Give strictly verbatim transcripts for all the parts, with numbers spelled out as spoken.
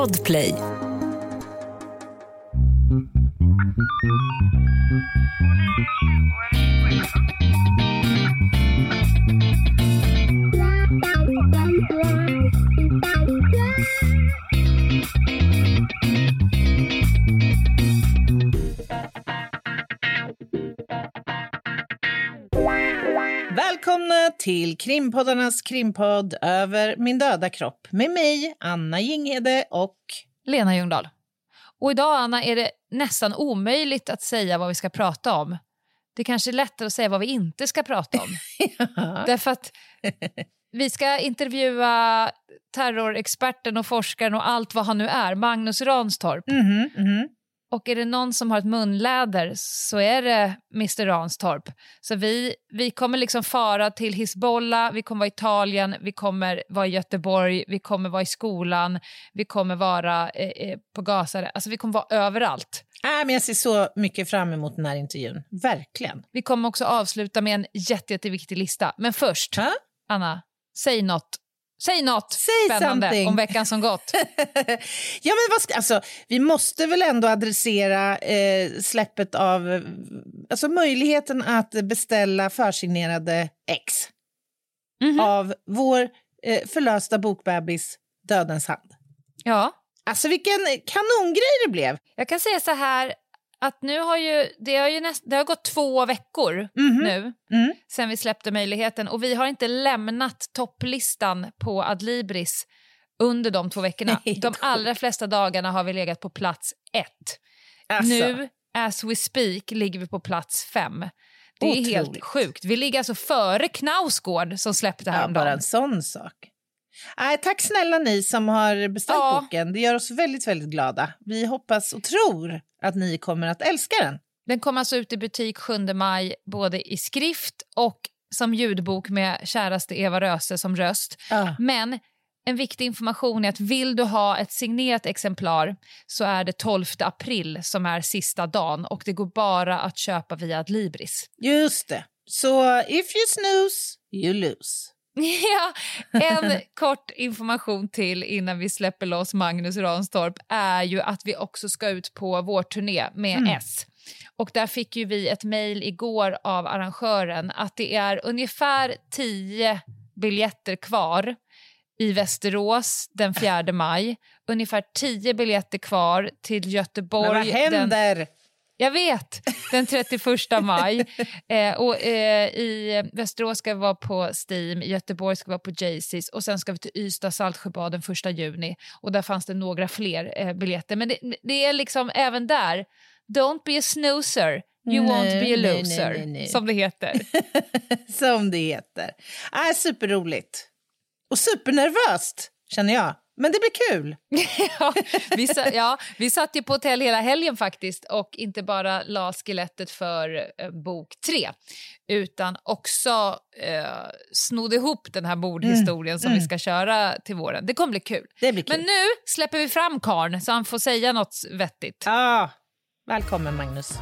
Podplay. Välkomna till Krimpoddarnas krimpodd Över min döda kropp med mig, Anna Jinghede och Lena Ljungdahl. Och idag, Anna, är det nästan omöjligt att säga vad vi ska prata om. Det kanske är lättare att säga vad vi inte ska prata om. ja. Därför att vi ska intervjua terrorexperten och forskaren och allt vad han nu är, Magnus Ranstorp. Mm-hmm, mm-hmm. Och är det någon som har ett munläder så är det mister Ranstorp. Så vi, vi kommer liksom fara till Hizbollah, vi kommer vara i Italien, vi kommer vara i Göteborg, vi kommer vara i skolan, vi kommer vara eh, på Gaza. Alltså vi kommer vara överallt. Äh, men jag ser så mycket fram emot den här intervjun. Verkligen. Vi kommer också avsluta med en jätte, jätteviktig lista. Men först, ha? Anna, säg något. Säg något Say spännande something. om veckan som gått. ja, men vad ska, alltså, vi måste väl ändå adressera eh, släppet av alltså möjligheten att beställa försignerade ex mm-hmm. av vår eh, förlösta bokbebis Dödens hand. Ja. Alltså vilken kanongrej det blev. Jag kan säga så här att nu har ju det har ju näst, det har gått två veckor mm-hmm. nu mm. sen vi släppte möjligheten och vi har inte lämnat topplistan på Adlibris under de två veckorna. Nej, de allra flesta dagarna har vi legat på plats ett. Alltså. Nu, as we speak, ligger vi på plats fem. Det är Otroligt. Helt sjukt. Vi ligger alltså före Knausgård som släppte det här ja, om dagen. Bara en sån sak. Äh, tack snälla ni som har beställt ja. boken. Det gör oss väldigt, väldigt glada. Vi hoppas och tror att ni kommer att älska den. Den kommer alltså ut i butik sjunde maj både i skrift och som ljudbok med käraste Eva Röse som röst. Ja. Men en viktig information är att vill du ha ett signerat exemplar så är det tolfte april som är sista dagen och det går bara att köpa via Adlibris. Just det. Så if you snooze, you lose. Ja, en kort information till innan vi släpper loss Magnus Ranstorp är ju att vi också ska ut på vår turné med mm. S. Och där fick ju vi ett mejl igår av arrangören att det är ungefär tio biljetter kvar i Västerås den fjärde maj. Ungefär tio biljetter kvar till Göteborg. Men vad händer? Den... Jag vet, den trettioförsta maj. Eh, och eh, i Västerås ska vi vara på Steam, i Göteborg ska vi vara på Jaycees och sen ska vi till Ystad Saltsjöbad den första juni. Och där fanns det några fler eh, biljetter. Men det, det är liksom även där, don't be a snoozer, you nej, won't be a loser, nej, nej, nej, nej. som det heter. som det heter. Äh, superroligt. Och supernervöst, känner jag. Men det blir kul. ja, vi, ja, vi satt ju på hotell hela helgen faktiskt och inte bara la skelettet för eh, bok tre utan också eh, snodde ihop den här mordhistorien mm, som mm. vi ska köra till våren. Det kommer bli kul. Det blir kul. Men nu släpper vi fram Karn så han får säga något vettigt. Ja, ah, välkommen Magnus.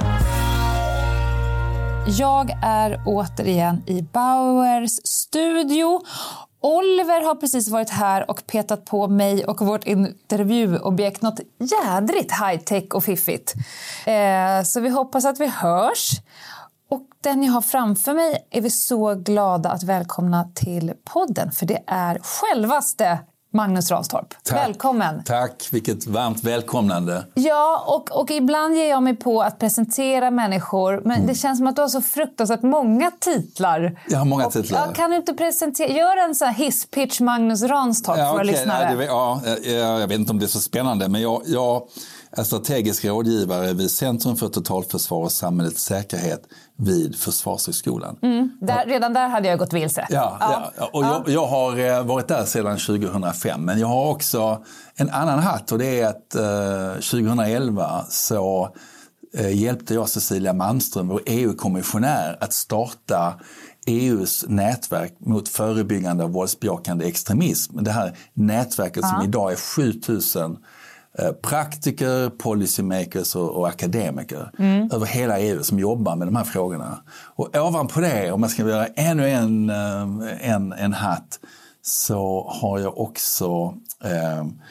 Jag är återigen i Bauers studio. Oliver har precis varit här och petat på mig och vårt intervjuobjekt något jädrigt high-tech och fiffigt. Eh, så vi hoppas att vi hörs. Och den jag har framför mig är vi så glada att välkomna till podden. För det är självaste Magnus Ranstorp. Tack. Välkommen. Tack, vilket varmt välkomnande. Ja, och, och ibland ger jag mig på att presentera människor. Men mm. det känns som att du har så fruktansvärt många titlar. Jag har många och, titlar. Ja, kan du inte presentera, gör en sån här hisspitch Magnus Ranstorp ja, för okay. lyssnare. Ja, det, ja, jag, jag vet inte om det är så spännande. Men jag, jag är strategisk rådgivare vid Centrum för totalförsvar och samhällets säkerhet vid Försvarshögskolan. Mm, där, redan där hade jag gått vilse. Ja, ja. ja. och ja. Jag, jag har varit där sedan tjugohundrafem. Men jag har också en annan hatt och det är att eh, tjugohundraelva så eh, hjälpte jag Cecilia Malmström, vår E U-kommissionär, att starta E U:s nätverk mot förebyggande av våldsbejakande extremism. Det här nätverket ja. som idag är sjutusen praktiker, policymakers och, och akademiker mm. över hela E U som jobbar med de här frågorna. Och ovanpå det, om man ska göra ännu en, en, en hatt, så har jag också eh,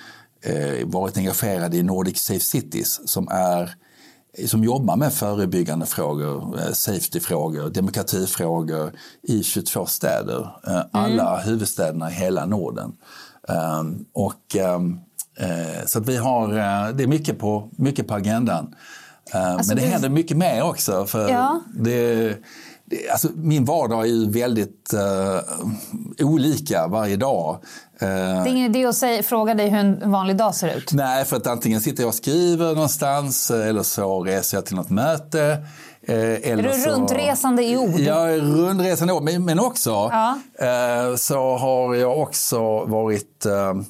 eh, varit engagerad i Nordic Safe Cities som är som jobbar med förebyggande frågor, safety-frågor, demokratifrågor i tjugotvå städer. Alla mm. huvudstäderna i hela Norden. Um, och, um, uh, så att vi har, uh, det är mycket på, mycket på agendan. Uh, alltså men det, det händer mycket mer också. För ja. det, det, alltså min vardag är ju väldigt uh, olika varje dag. Det är ingen idé att säga, fråga dig hur en vanlig dag ser ut. Nej, för att antingen sitter jag och skriver någonstans eller så reser jag till något möte. Eller är du så, rundresande i ord? Jag är rundresande i ord, men också ja. så har jag också varit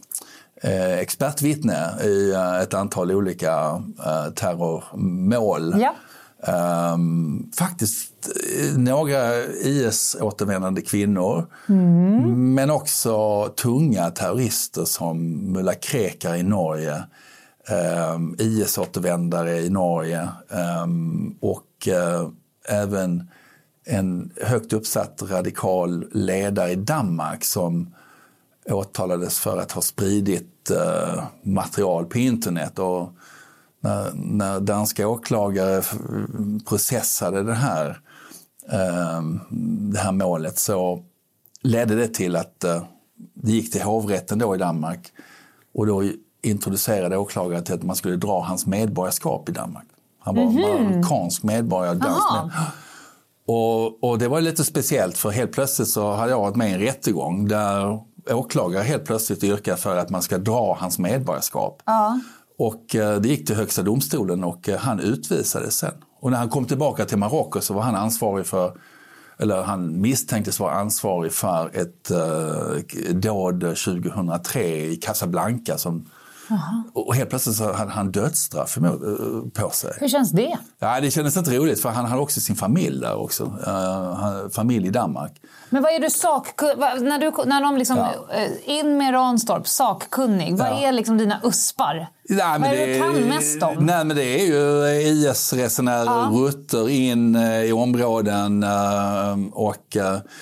expertvittne i ett antal olika terrormål. Ja. Um, faktiskt några I S-återvändande kvinnor mm. men också tunga terrorister som Mullah Krekar i Norge, um, I S-återvändare i Norge um, och uh, även en högt uppsatt radikal ledare i Danmark som åtalades för att ha spridit uh, material på internet. Och När, när danska åklagare processade det här, eh, det här målet så ledde det till att eh, det gick till hovrätten då i Danmark och då introducerade åklagare till att man skulle dra hans medborgarskap i Danmark. Han var mm-hmm. marockansk medborgare. Dansk och, och det var lite speciellt för helt plötsligt så hade jag varit med i en rättegång där åklagare helt plötsligt yrkar för att man ska dra hans medborgarskap. Ja. Och det gick till högsta domstolen och han utvisades sen. Och när han kom tillbaka till Marocko så var han ansvarig för, eller han misstänktes vara ansvarig för ett uh, dåd tjugohundratre i Casablanca som Aha. Och helt plötsligt så hade han dödsstraff på sig. Hur känns det? Ja, det kändes inte roligt för han hade också sin familj där också. Uh, familj i Danmark. Men vad är du sak när du när de liksom ja. in med Ranstorp sakkunnig, vad ja. är liksom dina uspar? Nej, vad är det det du kan mest om? Nej, men det är ju I S-resenärer, ja. rutter in i områden och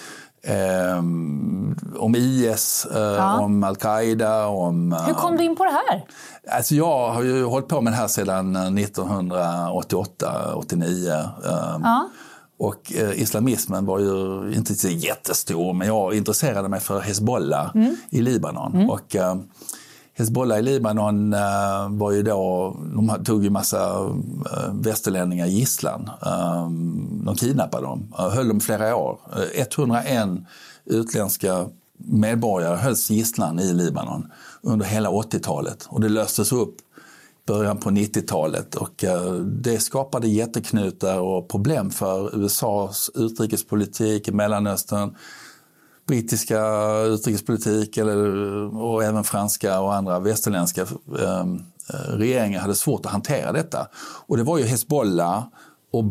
Um, om I S, uh, ja. om Al-Qaida, om... Uh, Hur kom du in på det här? Alltså jag har ju hållit på med det här sedan nittonhundraåttioåtta åttionio. Um, ja. Och uh, islamismen var ju inte så jättestor, men jag intresserade mig för Hezbollah mm. i Libanon. Mm. Och uh, Hezbollah i Libanon uh, var ju då, de tog ju massa uh, västerlänningar i gisslan. Um, de kidnappade dem, uh, höll dem flera år. Uh, etthundraen utländska medborgare hölls gisslan i Libanon under hela åttiotalet. Och det löstes upp början på nittiotalet. Och uh, det skapade jätteknutar och problem för U S A:s utrikespolitik i Mellanöstern. Brittiska utrikespolitik eller, och även franska och andra västerländska eh, regeringar hade svårt att hantera detta. Och det var ju Hezbollah och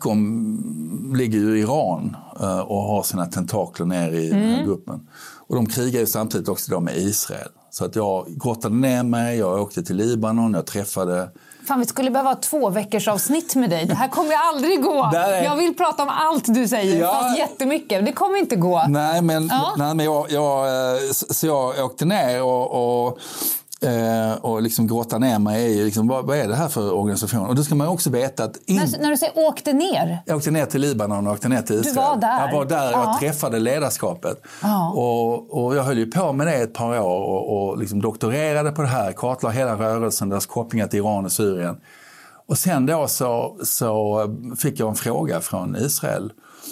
bakom ligger ju Iran eh, och har sina tentakler ner i mm. den här gruppen. Och de krigar ju samtidigt också då med Israel. Så att jag grottade ner mig, jag åkte till Libanon, jag träffade... Fan, vi skulle behöva ha två veckors avsnitt med dig. Det här kommer aldrig gå. Är... Jag vill prata om allt du säger, ja. fast jättemycket. Det kommer inte gå. Nej, men, ja. nej, men jag, jag, så jag åkte ner och... och och liksom gråta ner mig i liksom, vad, vad är det här för organisation? Och då ska man också veta att... In... När, när du säger åkte ner? Jag åkte ner till Libanon och åkte ner till Israel. Du var där? Jag var där, ja. jag träffade ledarskapet. Ja. Och, och jag höll ju på med det ett par år och, och liksom doktorerade på det här, kartlade hela rörelsen, deras kopplingar till Iran och Syrien. Och sen då så, så fick jag en fråga från Israel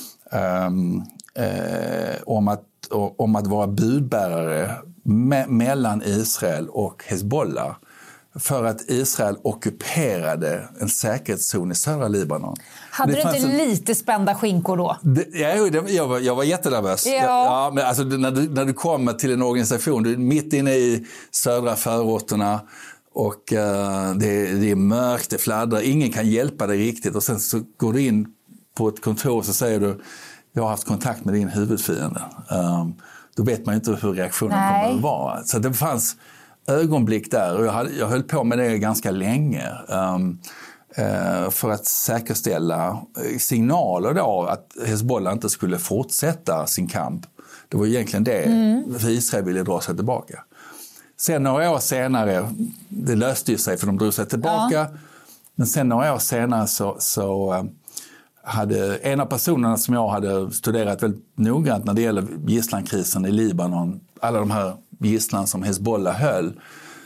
um, eh, om, att, om att vara budbärare Me- mellan Israel och Hezbollah för att Israel ockuperade en säkerhetszon i södra Libanon. Hade det du inte en... lite spända skinkor då? Det, ja, det, jag, var, jag var jättenervös. Ja. Ja, men alltså, när, du, när du kommer till en organisation, du är mitt inne i södra förorterna och uh, det, det är mörkt, det fladdrar, ingen kan hjälpa dig riktigt och sen så går du in på ett kontor och så säger du, jag har haft kontakt med din huvudfiende. Um, Då vet man inte hur reaktionen Nej. kommer att vara. Så det fanns ögonblick där och jag, hade, jag höll på med det ganska länge um, uh, för att säkerställa signaler då att Hezbollah inte skulle fortsätta sin kamp. Det var egentligen det mm. för Israel ville dra sig tillbaka. Sen några år senare, det löste ju sig för de drog sig tillbaka. Ja. Men sen några år senare så, så hade en av personerna som jag hade studerat väldigt noggrant när det gäller gisslankrisen i Libanon, alla de här gisslan som Hezbollah höll,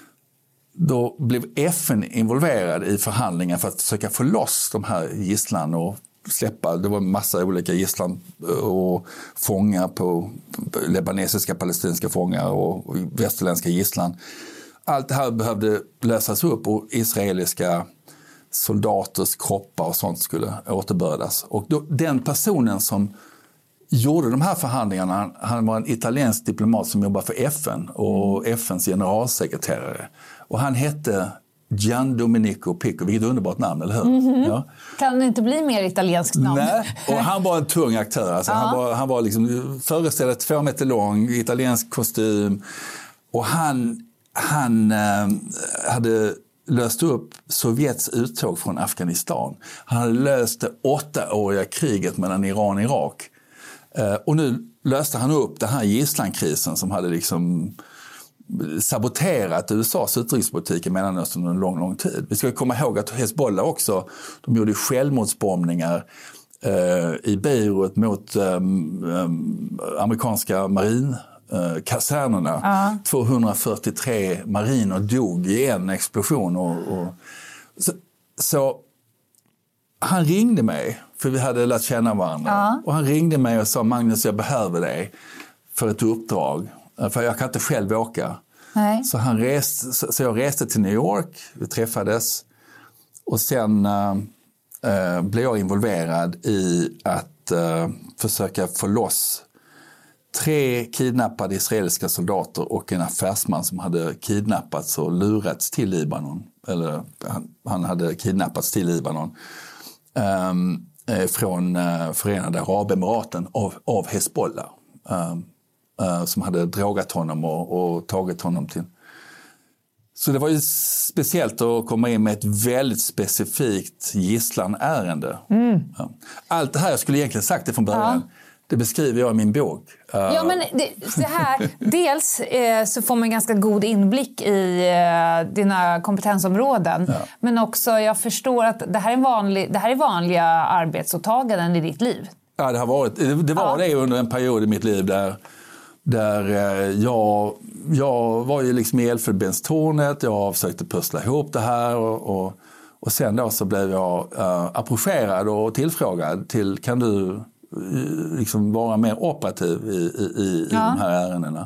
då blev F N involverad i förhandlingar för att försöka få loss de här gisslan och släppa. Det var en massa olika gisslan och fångar på libanesiska, palestinska fångar och västerländska gisslan. Allt det här behövde lösas upp och israeliska soldaters kroppar och sånt skulle återbördas. Och då, den personen som gjorde de här förhandlingarna, han, han var en italiensk diplomat som jobbade för F N och F N:s generalsekreterare. Och han hette Gian Domenico Pico, vilket underbart namn, eller hur? Mm-hmm. Ja. Kan det inte bli mer italienskt namn? Nej, och han var en tung aktör. Alltså, ja. Han var, han var liksom föreställd två meter lång, italiensk kostym. Och han, han äh, hade löst upp Sovjets uttåg från Afghanistan. Han hade löst det åttaåriga kriget mellan Iran och Irak. Uh, och nu löste han upp den här gisslankrisen som hade liksom saboterat U S A:s utrikespolitik i Mellanöstern under en lång, lång tid. Vi ska komma ihåg att Hezbollah också, de gjorde självmordsbombningar uh, i Beirut mot um, um, amerikanska marin Uh, kasernerna. Uh. tvåhundrafyrtiotre mariner dog i en explosion. Och, och, så, så han ringde mig, för vi hade lärt känna varandra. Uh. Och han ringde mig och sa: Magnus, jag behöver dig för ett uppdrag. För jag kan inte själv åka. Nej. Så, han reste, så, så jag reste till New York, vi träffades. Och sen uh, uh, blev jag involverad i att uh, försöka få loss tre kidnappade israeliska soldater och en affärsman som hade kidnappats och lurats till Libanon. Eller han, han hade kidnappats till Libanon um, från uh, Förenade Arabemiraten av, av Hezbollah. Um, uh, som hade drogat honom och, och tagit honom till. Så det var ju speciellt att komma in med ett väldigt specifikt gisslanärende. Mm. Ja. Allt det här jag skulle egentligen sagt det från början. Ja. Det beskriver jag i min bok. Ja, men det, det här, dels eh, så får man ganska god inblick i eh, dina kompetensområden. Ja. Men också, jag förstår att det här är, vanlig, det här är vanliga arbetsåtaganden i ditt liv. Ja, det har varit. Det, det var ja. det under en period i mitt liv där, där eh, jag, jag var ju liksom i Elfenbenstornet. Jag försökte pussla ihop det här och, och, och sen då så blev jag eh, approcherad och tillfrågad till, kan du liksom vara mer operativ i, i, i ja. de här ärendena.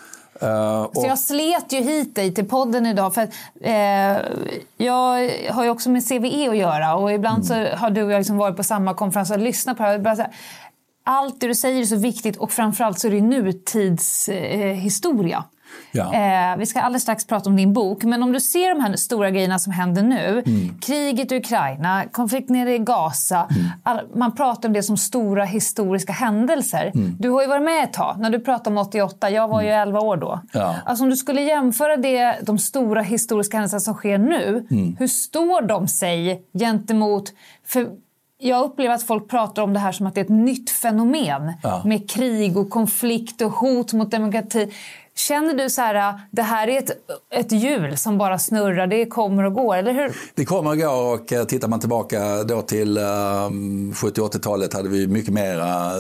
Uh, och... Så jag slet ju hit dig till podden idag för att, eh, jag har ju också med C V E att göra och ibland mm. så har du och jag liksom varit på samma konferens och lyssnat på det här. Bara så här, allt det du säger är så viktigt och framförallt så är det nutidshistoria. Eh, Ja. Eh, vi ska alldeles strax prata om din bok, men om du ser de här stora grejerna som händer nu, mm. kriget i Ukraina, konflikt nere i Gaza, mm. all, man pratar om det som stora historiska händelser. Mm. Du har ju varit med ett tag, när du pratade om åttioåtta, jag var ju mm. elva år då. Ja. Alltså om du skulle jämföra det, de stora historiska händelser som sker nu, mm. hur står de sig gentemot, för jag upplever att folk pratar om det här som att det är ett nytt fenomen ja. med krig och konflikt och hot mot demokrati. Känner du så här, det här är ett, ett hjul som bara snurrar, det kommer och går, eller hur? Det kommer och går, och tittar man tillbaka då till um, sjuttio-åttiotalet hade vi mycket mer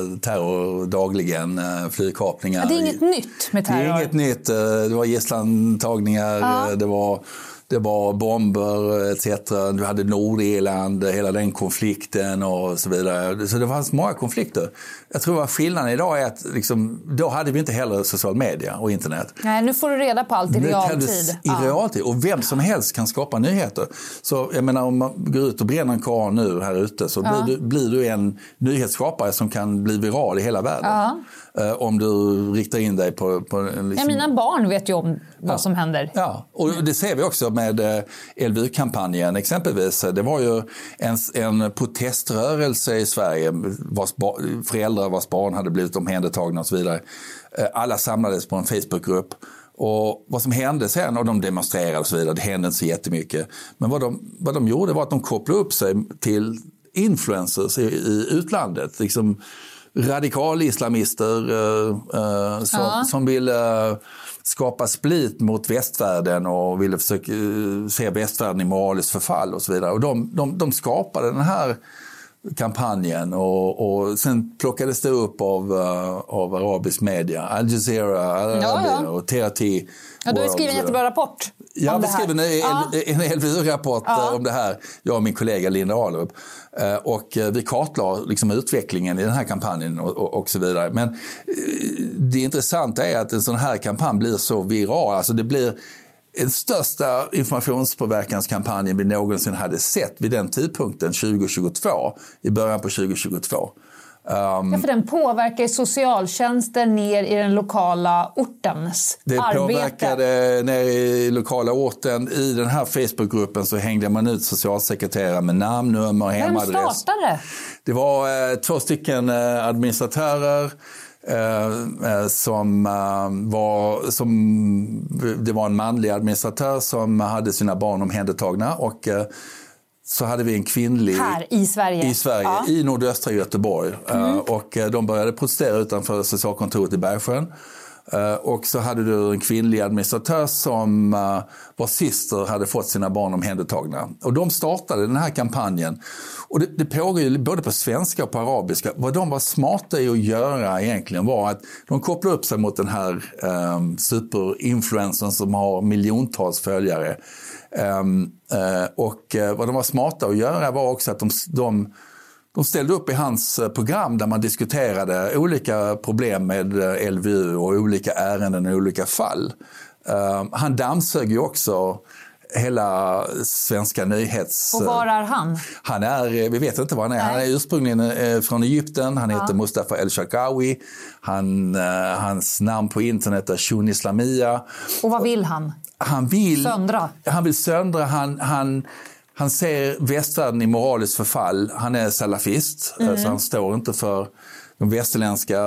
terror dagligen, uh, flygkapningar. Ja, det är inget nytt med terror. Det är inget nytt, det var gisslantagningar, ja. det var... Det var bomber et cetera. Du hade Nordirland, hela den konflikten och så vidare. Så det fanns många konflikter. Jag tror att skillnaden idag är att liksom, då hade vi inte heller social media och internet. Nej, nu får du reda på allt i realtid. I realtid. Och vem som helst kan skapa nyheter. Så jag menar, om man går ut och bränner en kar nu här ute så ja. blir, du, blir du en nyhetsskapare som kan bli viral i hela världen. Ja. Uh, om du riktar in dig på... på en, liksom... ja, mina barn vet ju om vad ja. som händer. Ja, och det ser vi också med L V U-kampanjen exempelvis. Det var ju en, en proteströrelse i Sverige, vars bar, föräldrar vars barn hade blivit omhändertagna och så vidare. Alla samlades på en Facebookgrupp. Och vad som hände sen, och de demonstrerade och så vidare, det hände inte så jättemycket. Men vad de, vad de gjorde var att de kopplade upp sig till influencers i, i utlandet. Liksom radikalislamister uh, uh, som, ja. som ville... Uh, skapa split mot västvärlden och ville försöka se västvärlden i moraliskt förfall och så vidare. Och de, de, de skapade den här kampanjen och, och sen plockades det upp av, uh, av arabisk media, Al Jazeera, Al ja, ja. och T R T. Ja, du har skrivit en jättebra rapport. Jag har skrivit en, ja. en, en hel rapport ja. om det här, jag och min kollega Linda Ahlerup. Och vi kartlade liksom utvecklingen i den här kampanjen och, och, och så vidare. Men det intressanta är att en sån här kampanj blir så viral. Alltså det blir den största informationspåverkanskampanjen vi någonsin hade sett vid den tidpunkten tjugo tjugotvå, i början på tjugo tjugotvå. Um, ja, för den påverkar socialtjänsten ner i den lokala ortens det arbete. Det påverkade ner i lokala orten. I den här Facebookgruppen så hängde man ut socialsekreterare med namn, nummer och hemadress. Vem startade? Det var eh, två stycken eh, administratörer. Eh, som, eh, var, som det var en manlig administratör som hade sina barn omhändertagna och eh, så hade vi en kvinnlig här i Sverige, i, Sverige, ja. i nordöstra Göteborg. Mm. Uh, och de började protestera utanför socialkontoret i Bergsjön. Uh, och så hade du en kvinnlig administratör som uh, var syster hade fått sina barn omhändertagna. Och de startade den här kampanjen. Och det, det pågår ju både på svenska och på arabiska. Vad de var smarta i att göra egentligen var att de kopplade upp sig mot den här um, superinfluencern som har miljontals följare. Um, uh, och uh, vad de var smarta att göra var också att de, de, de ställde upp i hans program där man diskuterade olika problem med L V U och olika ärenden och olika fall. Uh, han dammsög ju också hela svenska nyhets... Och var är han? Han är, vi vet inte var han är. Nej. Han är ursprungligen från Egypten. Han ja. heter Mustafa El-Sharqawi. Han, uh, hans namn på internet är Shun Islamia. Och vad vill han? Han vill söndra. Han vill söndra. Han, han, han ser västvärlden i moraliskt förfall. Han är salafist. Mm. Så han står inte för de västerländska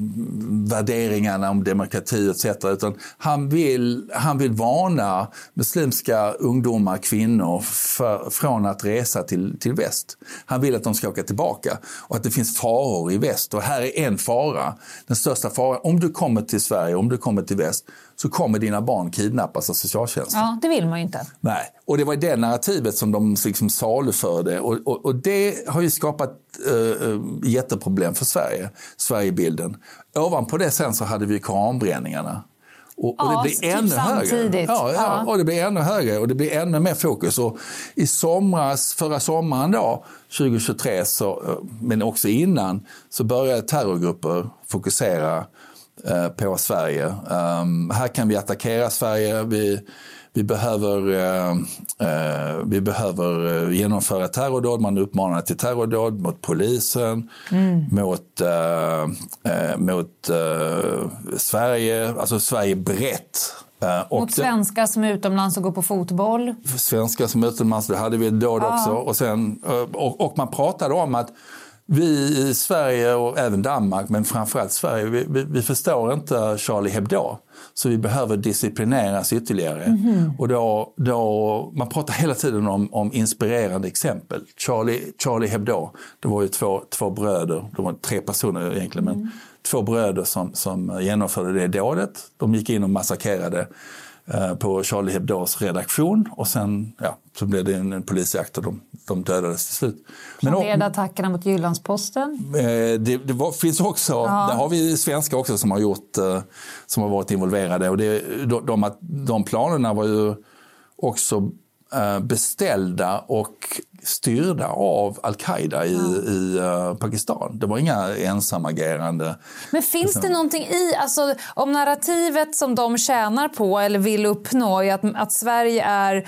värderingarna om demokrati et cetera. Utan han vill, han vill varna muslimska ungdomar, kvinnor för, från att resa till, till väst. Han vill att de ska åka tillbaka och att det finns faror i väst. Och här är en fara, den största faran. Om du kommer till Sverige, om du kommer till väst, så kommer dina barn kidnappas av socialtjänsten. Ja, det vill man ju inte. Nej, och det var det narrativet som de liksom saluförde. Och, och, och det har ju skapat äh, jätteproblem för Sverige, Sverigebilden. Ovanpå det sen så hade vi koranbränningarna. Och, och ja, det blir ännu högre. Ja, ja, ja, och det blir ännu högre och det blir ännu mer fokus. Och i somras, förra sommaren då, tjugo tjugotre, så, men också innan, så började terrorgrupper fokusera på Sverige. Um, här kan vi attackera Sverige. Vi, vi, behöver, uh, uh, vi behöver genomföra terrordåd. Man uppmanar till terrordåd mot polisen, mm. mot, uh, uh, mot uh, Sverige, alltså Sverige brett. Uh, och mot svenskar som är utomlands och går på fotboll. Svenskar som är utomlands, det hade vi ett dåd ah. också. Och, sen, uh, och, och man pratade om att vi i Sverige och även Danmark, men framförallt Sverige, vi, vi, vi förstår inte Charlie Hebdo. Så vi behöver disciplineras ytterligare. Mm-hmm. Och då, då, man pratar hela tiden om, om inspirerande exempel. Charlie, Charlie Hebdo, det var ju två, två bröder, de var tre personer egentligen, mm. men två bröder som, som genomförde det dådet. De gick in och massakrerade eh, på Charlie Hebdos redaktion och sen ja, så blev det en, en polisjakt och de, de dödades till slut. Men leda attackerna mot Jyllandsposten? Eh, det det var, finns också, ja. Där har vi svenskar också som har, gjort, eh, som har varit involverade. Och det, de, de, de planerna var ju också eh, beställda och styrda av Al-Qaida i, ja. i uh, Pakistan. Det var inga ensamagerande. Men finns liksom det någonting i, alltså om narrativet som de tjänar på eller vill uppnå är att, att Sverige är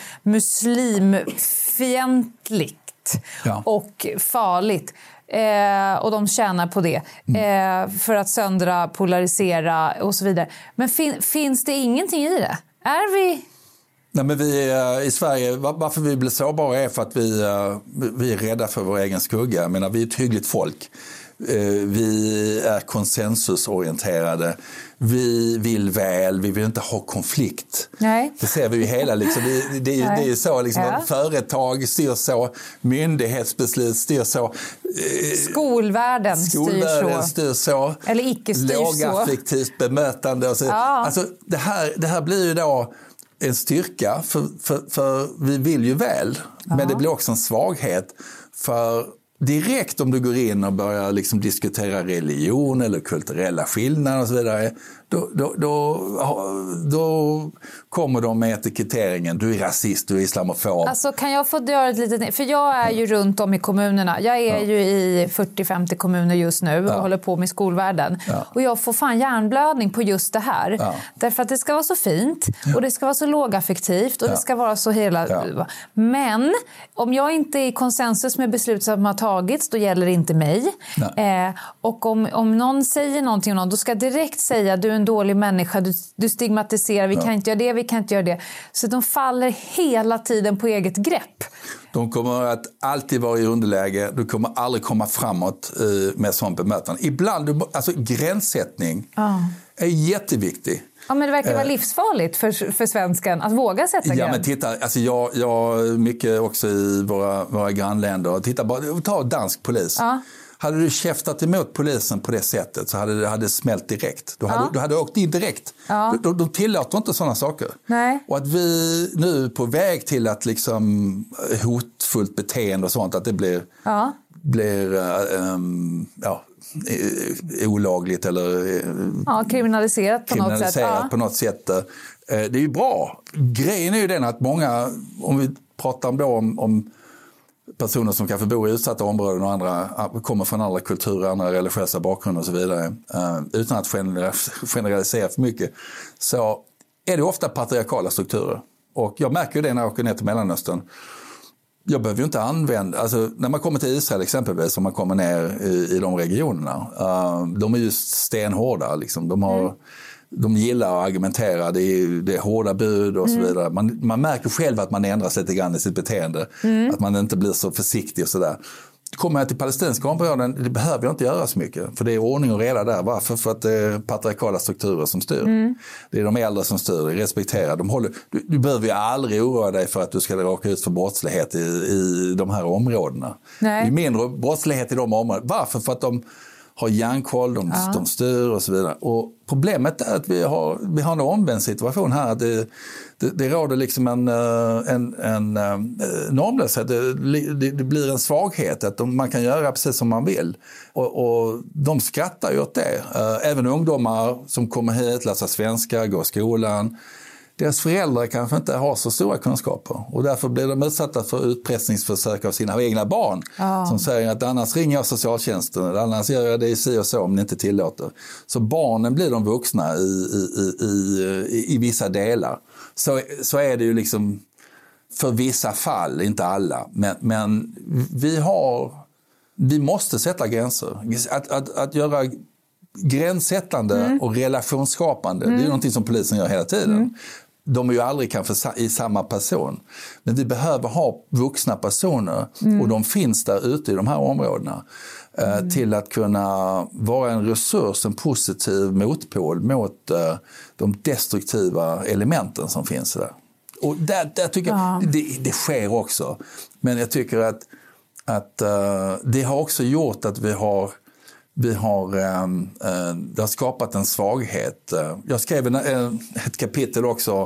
muslimfientligt ja. och farligt eh, och de tjänar på det mm. eh, för att söndra, polarisera och så vidare. Men fin, finns det ingenting i det? Är vi... Nej, men vi i Sverige, varför vi blir sårbara är för att vi, vi är rädda för vår egen skugga. Jag menar, vi är ett hyggligt folk. vi är konsensusorienterade. Vi vill väl, vi vill inte ha konflikt. Nej. Det ser vi ju hela. Liksom. Det, det, det är ju så, liksom, ja. företag styr så, myndighetsbeslut styr så. Skolvärlden, Skolvärlden styr så. styr så. Eller icke styr så. Lågaffektivt bemötande. Och så. Ja. Alltså, det, här, det här blir ju då en styrka, för, för, för vi vill ju väl. Ja. Men det blir också en svaghet för... Direkt om du går in och börjar liksom diskutera religion eller kulturella skillnader och så vidare, då, då, då, då kommer de med etiketteringen, du är rasist, du är islamofob. Alltså kan jag få göra ett litet... För jag är ju runt om i kommunerna. Jag är ja. ju i fyrtio femtio kommuner just nu och ja. håller på med skolvärlden. Ja. Och jag får fan hjärnblödning på just det här. Ja. Därför att det ska vara så fint och det ska vara så lågaffektivt och ja. det ska vara så hela... Ja. Men om jag inte är i konsensus med beslut som har tagits, då gäller det inte mig. Eh, och om, om någon säger någonting om någon, då ska jag direkt säga du är en dålig människa, du, du stigmatiserar, vi ja. kan inte göra det, vi kan inte göra det. Så de faller hela tiden på eget grepp. De kommer att alltid vara i underläge, du kommer aldrig komma framåt eh, med sånt bemötande. Ibland, alltså gränssättning ja. är jätteviktig. Ja, men det verkar vara livsfarligt för, för svensken att våga sätta gräns. Ja, men titta, alltså jag, jag mycket också i våra, våra grannländer. Titta bara, ta dansk polis. Ja. Hade du käftat emot polisen på det sättet så hade det hade smält direkt. Du hade, ja. du hade åkt in direkt. Ja. De, de tillåter inte sådana saker. Nej. Och att vi nu är på väg till att liksom hotfullt beteende och sånt, att det blir, ja. blir um, ja, olagligt eller ja, kriminaliserat på kriminaliserat något sätt. Ja. på något sätt. Det är ju bra. Grejen är ju den att många, om vi pratar om, då, om, om personer som kanske bor i utsatta områden och andra kommer från andra kulturer, andra religiösa bakgrunder och så vidare, utan att generalisera för mycket, så är det ofta patriarkala strukturer. Och jag märker ju det när jag åker ner till Mellanöstern. Jag behöver ju inte använda, alltså när man kommer till Israel exempelvis, om man kommer ner i, i de regionerna, uh, de är ju stenhårda liksom. De, har, mm. de gillar att argumentera, det är, det är hårda bud och så mm. vidare. Man, man märker själv att man ändrar sig lite grann i sitt beteende, mm. att man inte blir så försiktig och sådär. Kommer jag till palestinska områden, det behöver jag inte göra så mycket. För det är ordning och reda där. Varför? För att det är patriarkala strukturer som styr. Mm. Det är de äldre som styr, respekterar. De håller, du, du behöver ju aldrig oroa dig för att du ska råka ut för brottslighet i, i de här områdena. Nej. Det är mindre brottslighet i de områdena. Varför? För att de har järnkoll, de, ja. de styr och så vidare. Och problemet är att vi har, vi har en omvänd situation här. Att det, det, det råder liksom en, en, en, en normlöshet. Det, det, det blir en svaghet att de, man kan göra precis som man vill. Och, och de skrattar ju åt det. Även ungdomar som kommer hit, läser svenska, går skolan. Deras föräldrar kanske inte har så stora kunskaper och därför blir de utsatta för utpressningsförsök av sina egna barn oh. som säger att annars ringer jag socialtjänsten eller annars gör jag det i si och så om ni inte tillåter. Så barnen blir de vuxna i, i, i, i, i vissa delar. Så, så är det ju liksom för vissa fall, inte alla. Men, men vi har, vi måste sätta gränser. Att, att, att göra gränssättande mm. och relationsskapande, mm. det är någonting som polisen gör hela tiden. Mm. De är ju aldrig kanske i samma person. Men vi behöver ha vuxna personer mm. och de finns där ute i de här områdena mm. eh, till att kunna vara en resurs, en positiv motpol mot eh, de destruktiva elementen som finns där. Och där, där tycker ja. jag, det, det sker också. Men jag tycker att, att eh, det har också gjort att vi har Vi har, eh, det har skapat en svaghet. Jag skrev en, ett kapitel också.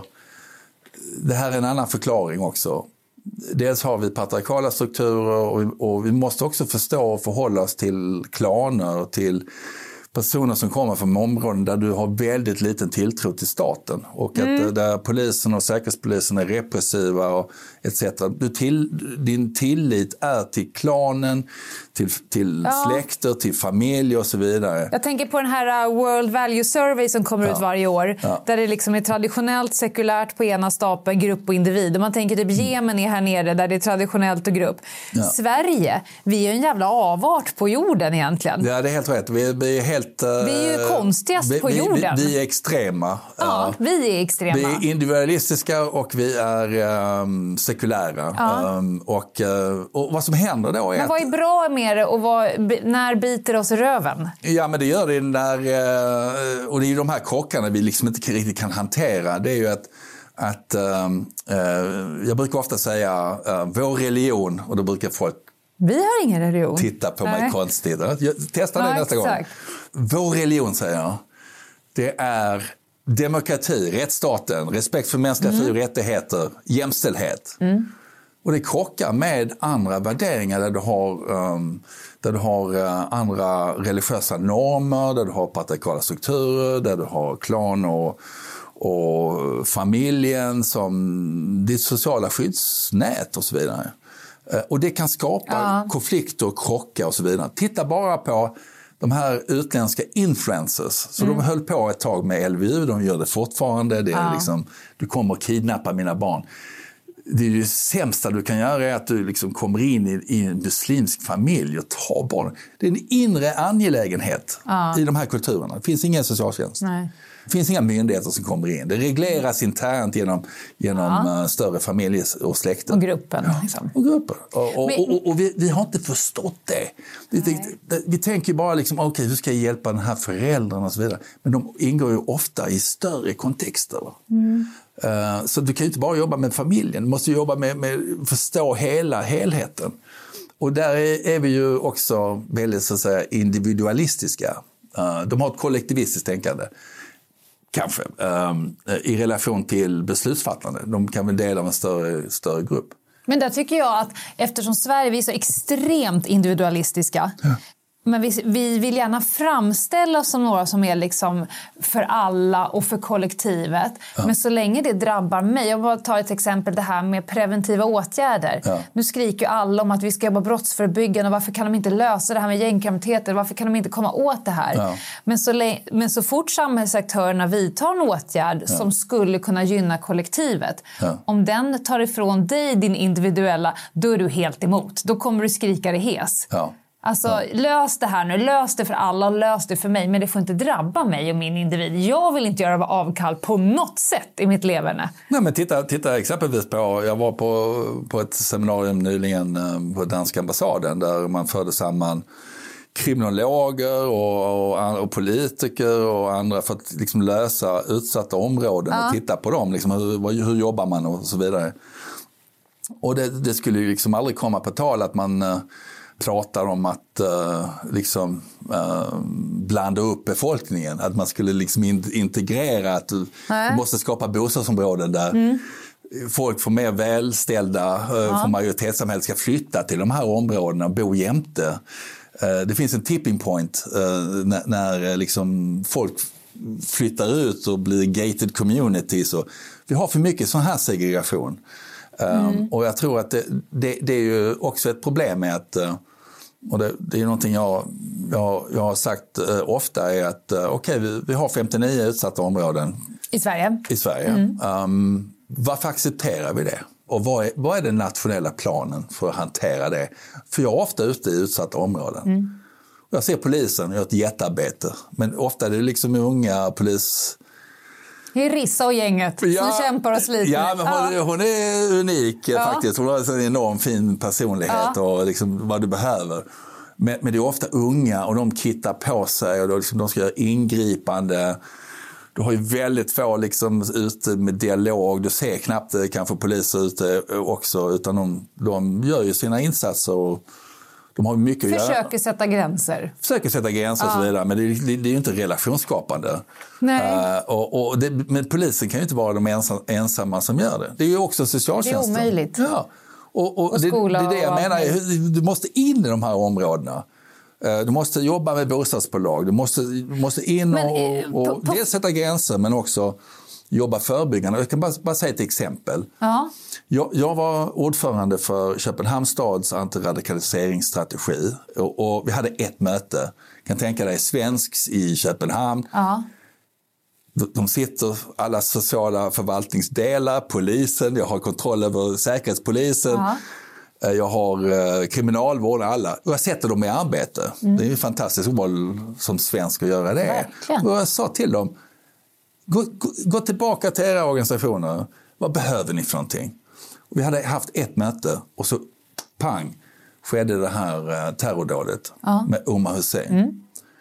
Det här är en annan förklaring också. Dels har vi patriarkala strukturer och, och vi måste också förstå och förhålla oss till klaner och till personer som kommer från områden där du har väldigt liten tilltro till staten och mm. att där polisen och säkerhetspolisen är repressiva och et cetera. Du till, din tillit är till klanen, till, till ja. släkter, till familj och så vidare. Jag tänker på den här World Value Survey som kommer ja. ut varje år ja. där det liksom är traditionellt sekulärt på ena stapeln, grupp och individ. Och man tänker typ Jemen är här nere där det är traditionellt och grupp. Ja. Sverige, vi är en jävla avart på jorden egentligen. Ja, det är helt rätt. Vi är helt helt... Vi är ju konstigast vi, på vi, jorden. Vi, vi är extrema. Ja, vi är extrema. Vi är individualistiska och vi är um, sekulära. Ja. Um, och, uh, och vad som händer då är Men vad är bra med det och vad, när biter oss i röven? Ja, men det gör det när... Uh, och det är ju de här krockarna vi liksom inte riktigt kan hantera. Det är ju att... att um, uh, jag brukar ofta säga uh, vår religion, och då brukar folk Vi har ingen religion. titta på Nej. mig konstigt. Jag testar det Ja, nästa exakt. gång. Vår religion, säger jag, det är demokrati, rättsstaten, respekt för mänskliga mm. fri- och rättigheter, jämställdhet. Mm. Och det krockar med andra värderingar där du har, um, där du har uh, andra religiösa normer, där du har patriarkala strukturer, där du har klan och, och familjen som ditt sociala skyddsnät och så vidare. Uh, och det kan skapa ja. konflikter och krockar och så vidare. Titta bara på de här utländska influencers. Så mm. de höll på ett tag med L V U, de gör det fortfarande. Det är ja. liksom, du kommer att kidnappa mina barn. Det är ju sämsta du kan göra är att du liksom kommer in i, i en muslimsk familj och tar barn. Det är en inre angelägenhet ja. i de här kulturerna. Det finns ingen socialtjänst. Nej. Det finns inga myndigheter som kommer in. Det regleras internt genom, genom ja. större familjer och släkter. Och gruppen. Ja. Liksom. Och grupper. Och, och, och, och, och vi, vi har inte förstått det. Vi, vi, vi tänker bara liksom, okej, okay, hur ska jag hjälpa den här föräldern och så vidare. Men de ingår ju ofta i större kontexter. Mm. Uh, så du kan ju inte bara jobba med familjen. Du måste jobba med, med förstå hela helheten. Och där är, är vi ju också väldigt så att säga individualistiska. Uh, de har ett kollektivistiskt tänkande. Kanske. Um, I relation till beslutsfattande. De kan väl dela av en större, större grupp. Men där tycker jag att eftersom Sverige vi är så extremt individualistiska. Ja. Men vi, vi vill gärna framställa oss som några som är liksom för alla och för kollektivet. Ja. Men så länge det drabbar mig. Jag vill ta ett exempel, det här med preventiva åtgärder. Ja. Nu skriker ju alla om att vi ska jobba brottsförebyggande. Och varför kan de inte lösa det här med gängkriminalitet? Varför kan de inte komma åt det här? Ja. Men, så länge, men så fort samhällsaktörerna vidtar en åtgärd ja. som skulle kunna gynna kollektivet. Ja. Om den tar ifrån dig din individuella, då är du helt emot. Då kommer du skrika det hes. Ja. Alltså, ja. lös det här nu. Lös det för alla och lös det för mig. Men det får inte drabba mig och min individ. Jag vill inte göra avkall på något sätt i mitt leverne. Nej, men titta, titta exempelvis på... Jag var på, på ett seminarium nyligen på danska ambassaden där man förde samman kriminologer och, och, och politiker och andra för att liksom lösa utsatta områden ja. och titta på dem. Liksom, hur, hur jobbar man och så vidare. Och det, det skulle ju liksom aldrig komma på tal att man... pratar om att uh, liksom, uh, blanda upp befolkningen. Att man skulle liksom in- integrera, att du, du måste skapa bostadsområden där mm. folk får mer välställda, uh, ja. för majoritetssamhället ska flytta till de här områdena och bo jämte. Uh, det finns en tipping point uh, när, när liksom folk flyttar ut och blir gated communities. Och vi har för mycket sån här segregation. Mm. Um, och jag tror att det, det, det är ju också ett problem med att, uh, och det, det är någonting jag, jag, jag har sagt uh, ofta är att uh, okej, okay, vi, vi har femtionio utsatta områden i Sverige. I Sverige. Mm. Um, varför accepterar vi det? Och vad är, vad är den nationella planen för att hantera det? För jag är ofta ute i utsatta områden. Mm. Jag ser polisen gör ett jättearbete, men ofta är det liksom unga polis... Det är Rissa och gänget ja, som kämpar och sliter. Ja, men hon, ja. hon är unik ja. faktiskt. Hon har en enorm fin personlighet ja. och liksom vad du behöver. Men, men det är ofta unga och de kittar på sig och då liksom, de ska göra ingripande. Du har ju väldigt få liksom, ute med dialog. Du ser knappt kanske poliser ute också, utan de, de gör ju sina insatser och de har mycket att Försöker göra. Försöker sätta gränser. Försöker sätta gränser ja. och så vidare, men det, det, det är ju inte relationsskapande. Nej. Uh, och, och det, men polisen kan ju inte vara de ensam, ensamma som gör det. Det är ju också socialtjänsten. Det är omöjligt. Ja. Och, och, och det, skola det är det jag och menar. Du måste in i de här områdena. Uh, du måste jobba med bostadsbolag. Du måste, du måste in men, och, och på, på... dels sätta gränser men också jobba förebyggande. Jag kan bara, bara säga ett exempel. Ja. Jag, jag var ordförande för Köpenhamns stads antiradikaliseringsstrategi och, och vi hade ett möte. Jag kan tänka dig svensks i Köpenhamn. Ja. De, de sitter alla sociala förvaltningsdelar, polisen, jag har kontroll över säkerhetspolisen. Ja. Jag har eh, kriminalvård, alla. Och jag sätter dem i arbete. Mm. Det är ju fantastiskt roll som svensk att göra det. Verkligen. Och jag sa till dem, gå, gå, gå tillbaka till era organisationer. Vad behöver ni för någonting? Och vi hade haft ett möte och så pang skedde det här eh, terrordådet ja. med Omar Hussein. Mm.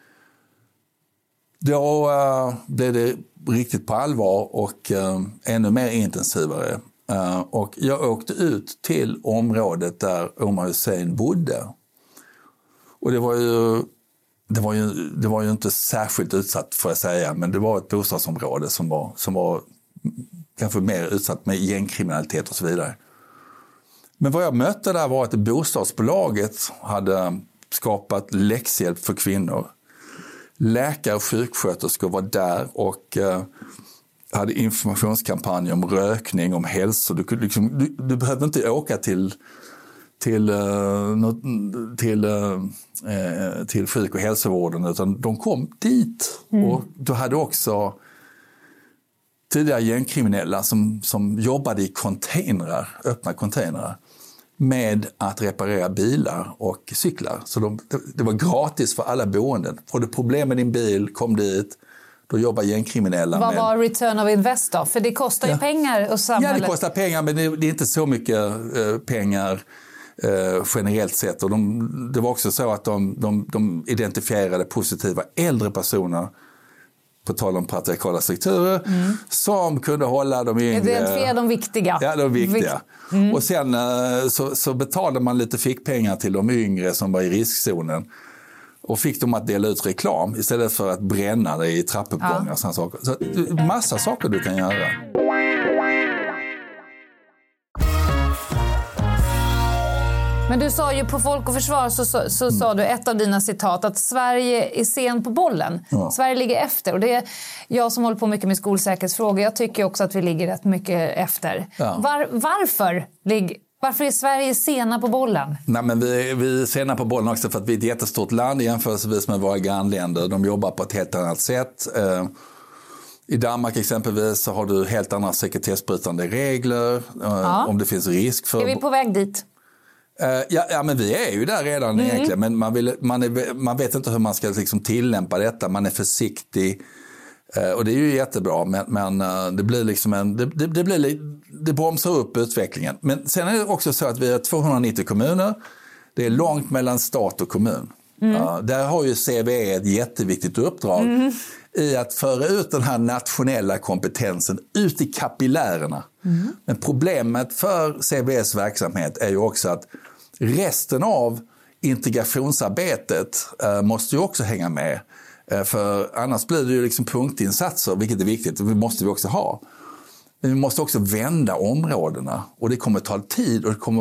Då uh, blev det riktigt på allvar och uh, ännu mer intensivare. Uh, och jag åkte ut till området där Omar Hussein bodde. Och det var ju, det var ju, det var ju inte särskilt utsatt för att säga, men det var ett bostadsområde som var, som var kanske mer utsatt med gängkriminalitet och så vidare. Men vad jag mötte där var att bostadsbolaget hade skapat läxhjälp för kvinnor. Läkare och sjuksköterskor var där och uh, hade informationskampanjer om rökning, om hälsa. Du, kunde liksom, du, du behövde inte åka till, till, uh, till, uh, till sjuk- och hälsovården, utan de kom dit. Mm. Och du hade också tidigare gängkriminella som, som jobbade i containrar, öppna containrar, med att reparera bilar och cyklar. Så de, det var gratis för alla boenden. Får du problem med din bil, kom dit. Då jobbar gängkriminella. Vad med... var return of invest då? För det kostar ju ja. pengar och samhället. Ja, det kostar pengar, men det, det är inte så mycket eh, pengar eh, generellt sett. Och de, det var också så att de, de, de identifierade positiva äldre personer, på tal om patriarkala strukturer, mm. som kunde hålla de yngre... Identifiera de viktiga. Ja, de viktiga. Mm. Och sen så, så betalade man lite fickpengar till de yngre som var i riskzonen. Och fick dem att dela ut reklam istället för att bränna det i trappuppgångar. Ja. Saker. Så massa saker du kan göra. Men du sa ju på Folk och Försvar så, så, så mm. sa du ett av dina citat att Sverige är sen på bollen. Ja. Sverige ligger efter. Och det är jag som håller på mycket med skolsäkerhetsfrågor. Jag tycker också att vi ligger rätt mycket efter. Ja. Var, varför, lig, varför är Sverige sena på bollen? Nej, men vi, vi är sena på bollen också för att vi är ett jättestort land jämförelsevis med våra grannländer. De jobbar på ett helt annat sätt. I Danmark exempelvis så har du helt andra sekretessbrytande regler. Ja. Om det finns risk för... Är vi på väg dit? Uh, ja, ja, men vi är ju där redan mm. egentligen, men man, vill, man, är, man vet inte hur man ska liksom tillämpa detta, man är försiktig uh, och det är ju jättebra, men, men uh, det blir liksom en, det, det, det, blir, det bromsar upp utvecklingen. Men sen är det också så att vi har tvåhundranittio kommuner, det är långt mellan stat och kommun. Mm. Uh, där har ju C V E ett jätteviktigt uppdrag mm. i att föra ut den här nationella kompetensen ut i kapillärerna. Mm. Men problemet för C V E:s verksamhet är ju också att resten av integrationsarbetet uh, måste ju också hänga med. Uh, för annars blir det ju liksom punktinsatser, vilket är viktigt, och det måste vi också ha. Men vi måste också vända områdena, och det kommer ta tid och det kommer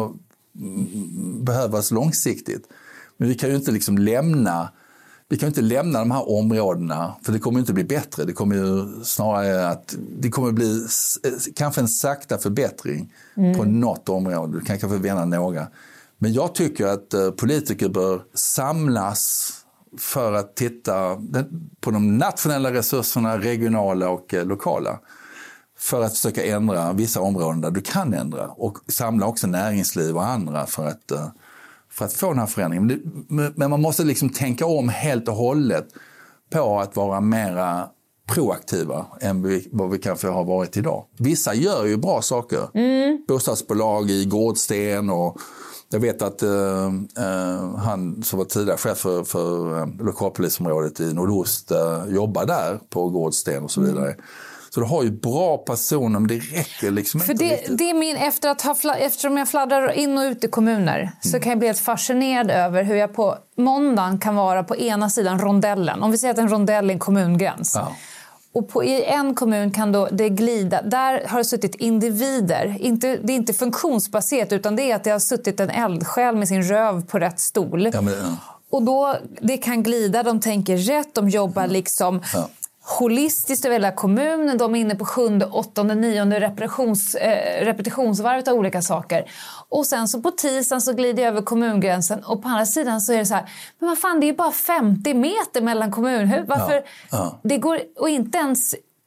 mm, behövas långsiktigt. Men vi kan ju inte liksom lämna vi kan ju inte lämna de här områdena, för det kommer inte bli bättre. Det kommer ju snarare att det kommer bli kanske en sakta förbättring mm. på något område. Det kan kanske vända några. Men jag tycker att politiker bör samlas för att titta på de nationella resurserna, regionala och lokala. För att försöka ändra vissa områden där du kan ändra. Och samla också näringsliv och andra för att... för att få den här förändringen. Men man måste liksom tänka om helt och hållet på att vara mera proaktiva än vad vi kanske har varit idag. Vissa gör ju bra saker. Mm. Bostadsbolag i Gårdsten, och jag vet att uh, uh, han som var tidigare chef för, för uh, lokalpolisområdet i Nordost uh, jobbar där på Gårdsten och så vidare. Mm. Så du har ju bra personer, men det räcker liksom För inte det, riktigt. det är min, efter att ha, eftersom jag fladdrar in och ut i kommuner mm. så kan jag bli helt fascinerad över hur jag på måndagen kan vara på ena sidan rondellen. Om vi säger att en rondell är en kommungräns. Ja. Och på, i en kommun kan då det glida. Där har det suttit individer. Inte, det är inte funktionsbaserat, utan det är att det har suttit en eldsjäl med sin röv på rätt stol. Ja, men, ja. Och då det kan glida, de tänker rätt, de jobbar liksom... Ja. holistiskt över hela kommunen. De är inne på sjunde, åttonde, nionde repetitions, eh, repetitionsvarvet av olika saker. Och sen så på tisdagen så glider jag över kommungränsen, och på andra sidan så är det så här, men vad fan, det är ju bara femtio meter mellan kommunhus. Varför? Ja, ja. Det går, och inte ens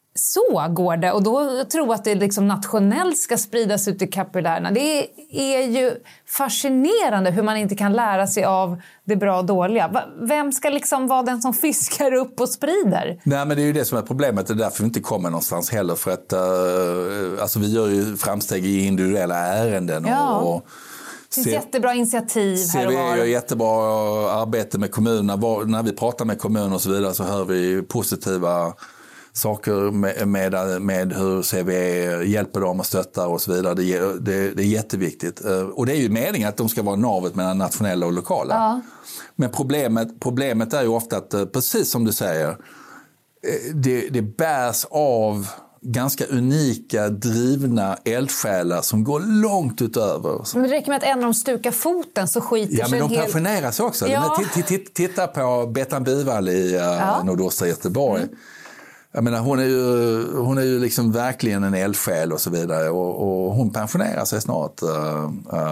så går det. Och då tror jag att det liksom nationellt ska spridas ut i kapillärerna. Det är ju fascinerande hur man inte kan lära sig av det bra och dåliga. Vem ska liksom vara den som fiskar upp och sprider? Nej, men det är ju det som är problemet. Det är därför vi inte kommer någonstans heller. För att uh, alltså vi gör ju framsteg i individuella ärenden. Ja. Och, och det finns C- jättebra initiativ här och var. C V gör jättebra arbete med kommunerna. Var, när vi pratar med kommuner och så vidare så hör vi positiva saker med, med, med hur C V hjälper dem och stöttar och så vidare. Det, det, det är jätteviktigt. Och det är ju meningen att de ska vara navet mellan nationella och lokala. Ja. Men problemet, problemet är ju ofta att, precis som du säger, det, det bärs av ganska unika, drivna eldsjälar som går långt utöver. Men det räcker med att en av dem stukar foten så skiter ja, sig men de hel... pensioneras också. Ja. Titta på Bettan Bivall i uh, ja. nordöstra Göteborg. Mm. Jag menar, hon är ju, hon är ju liksom verkligen en eldsjäl och så vidare. Och, och hon pensionerar sig snart. Uh,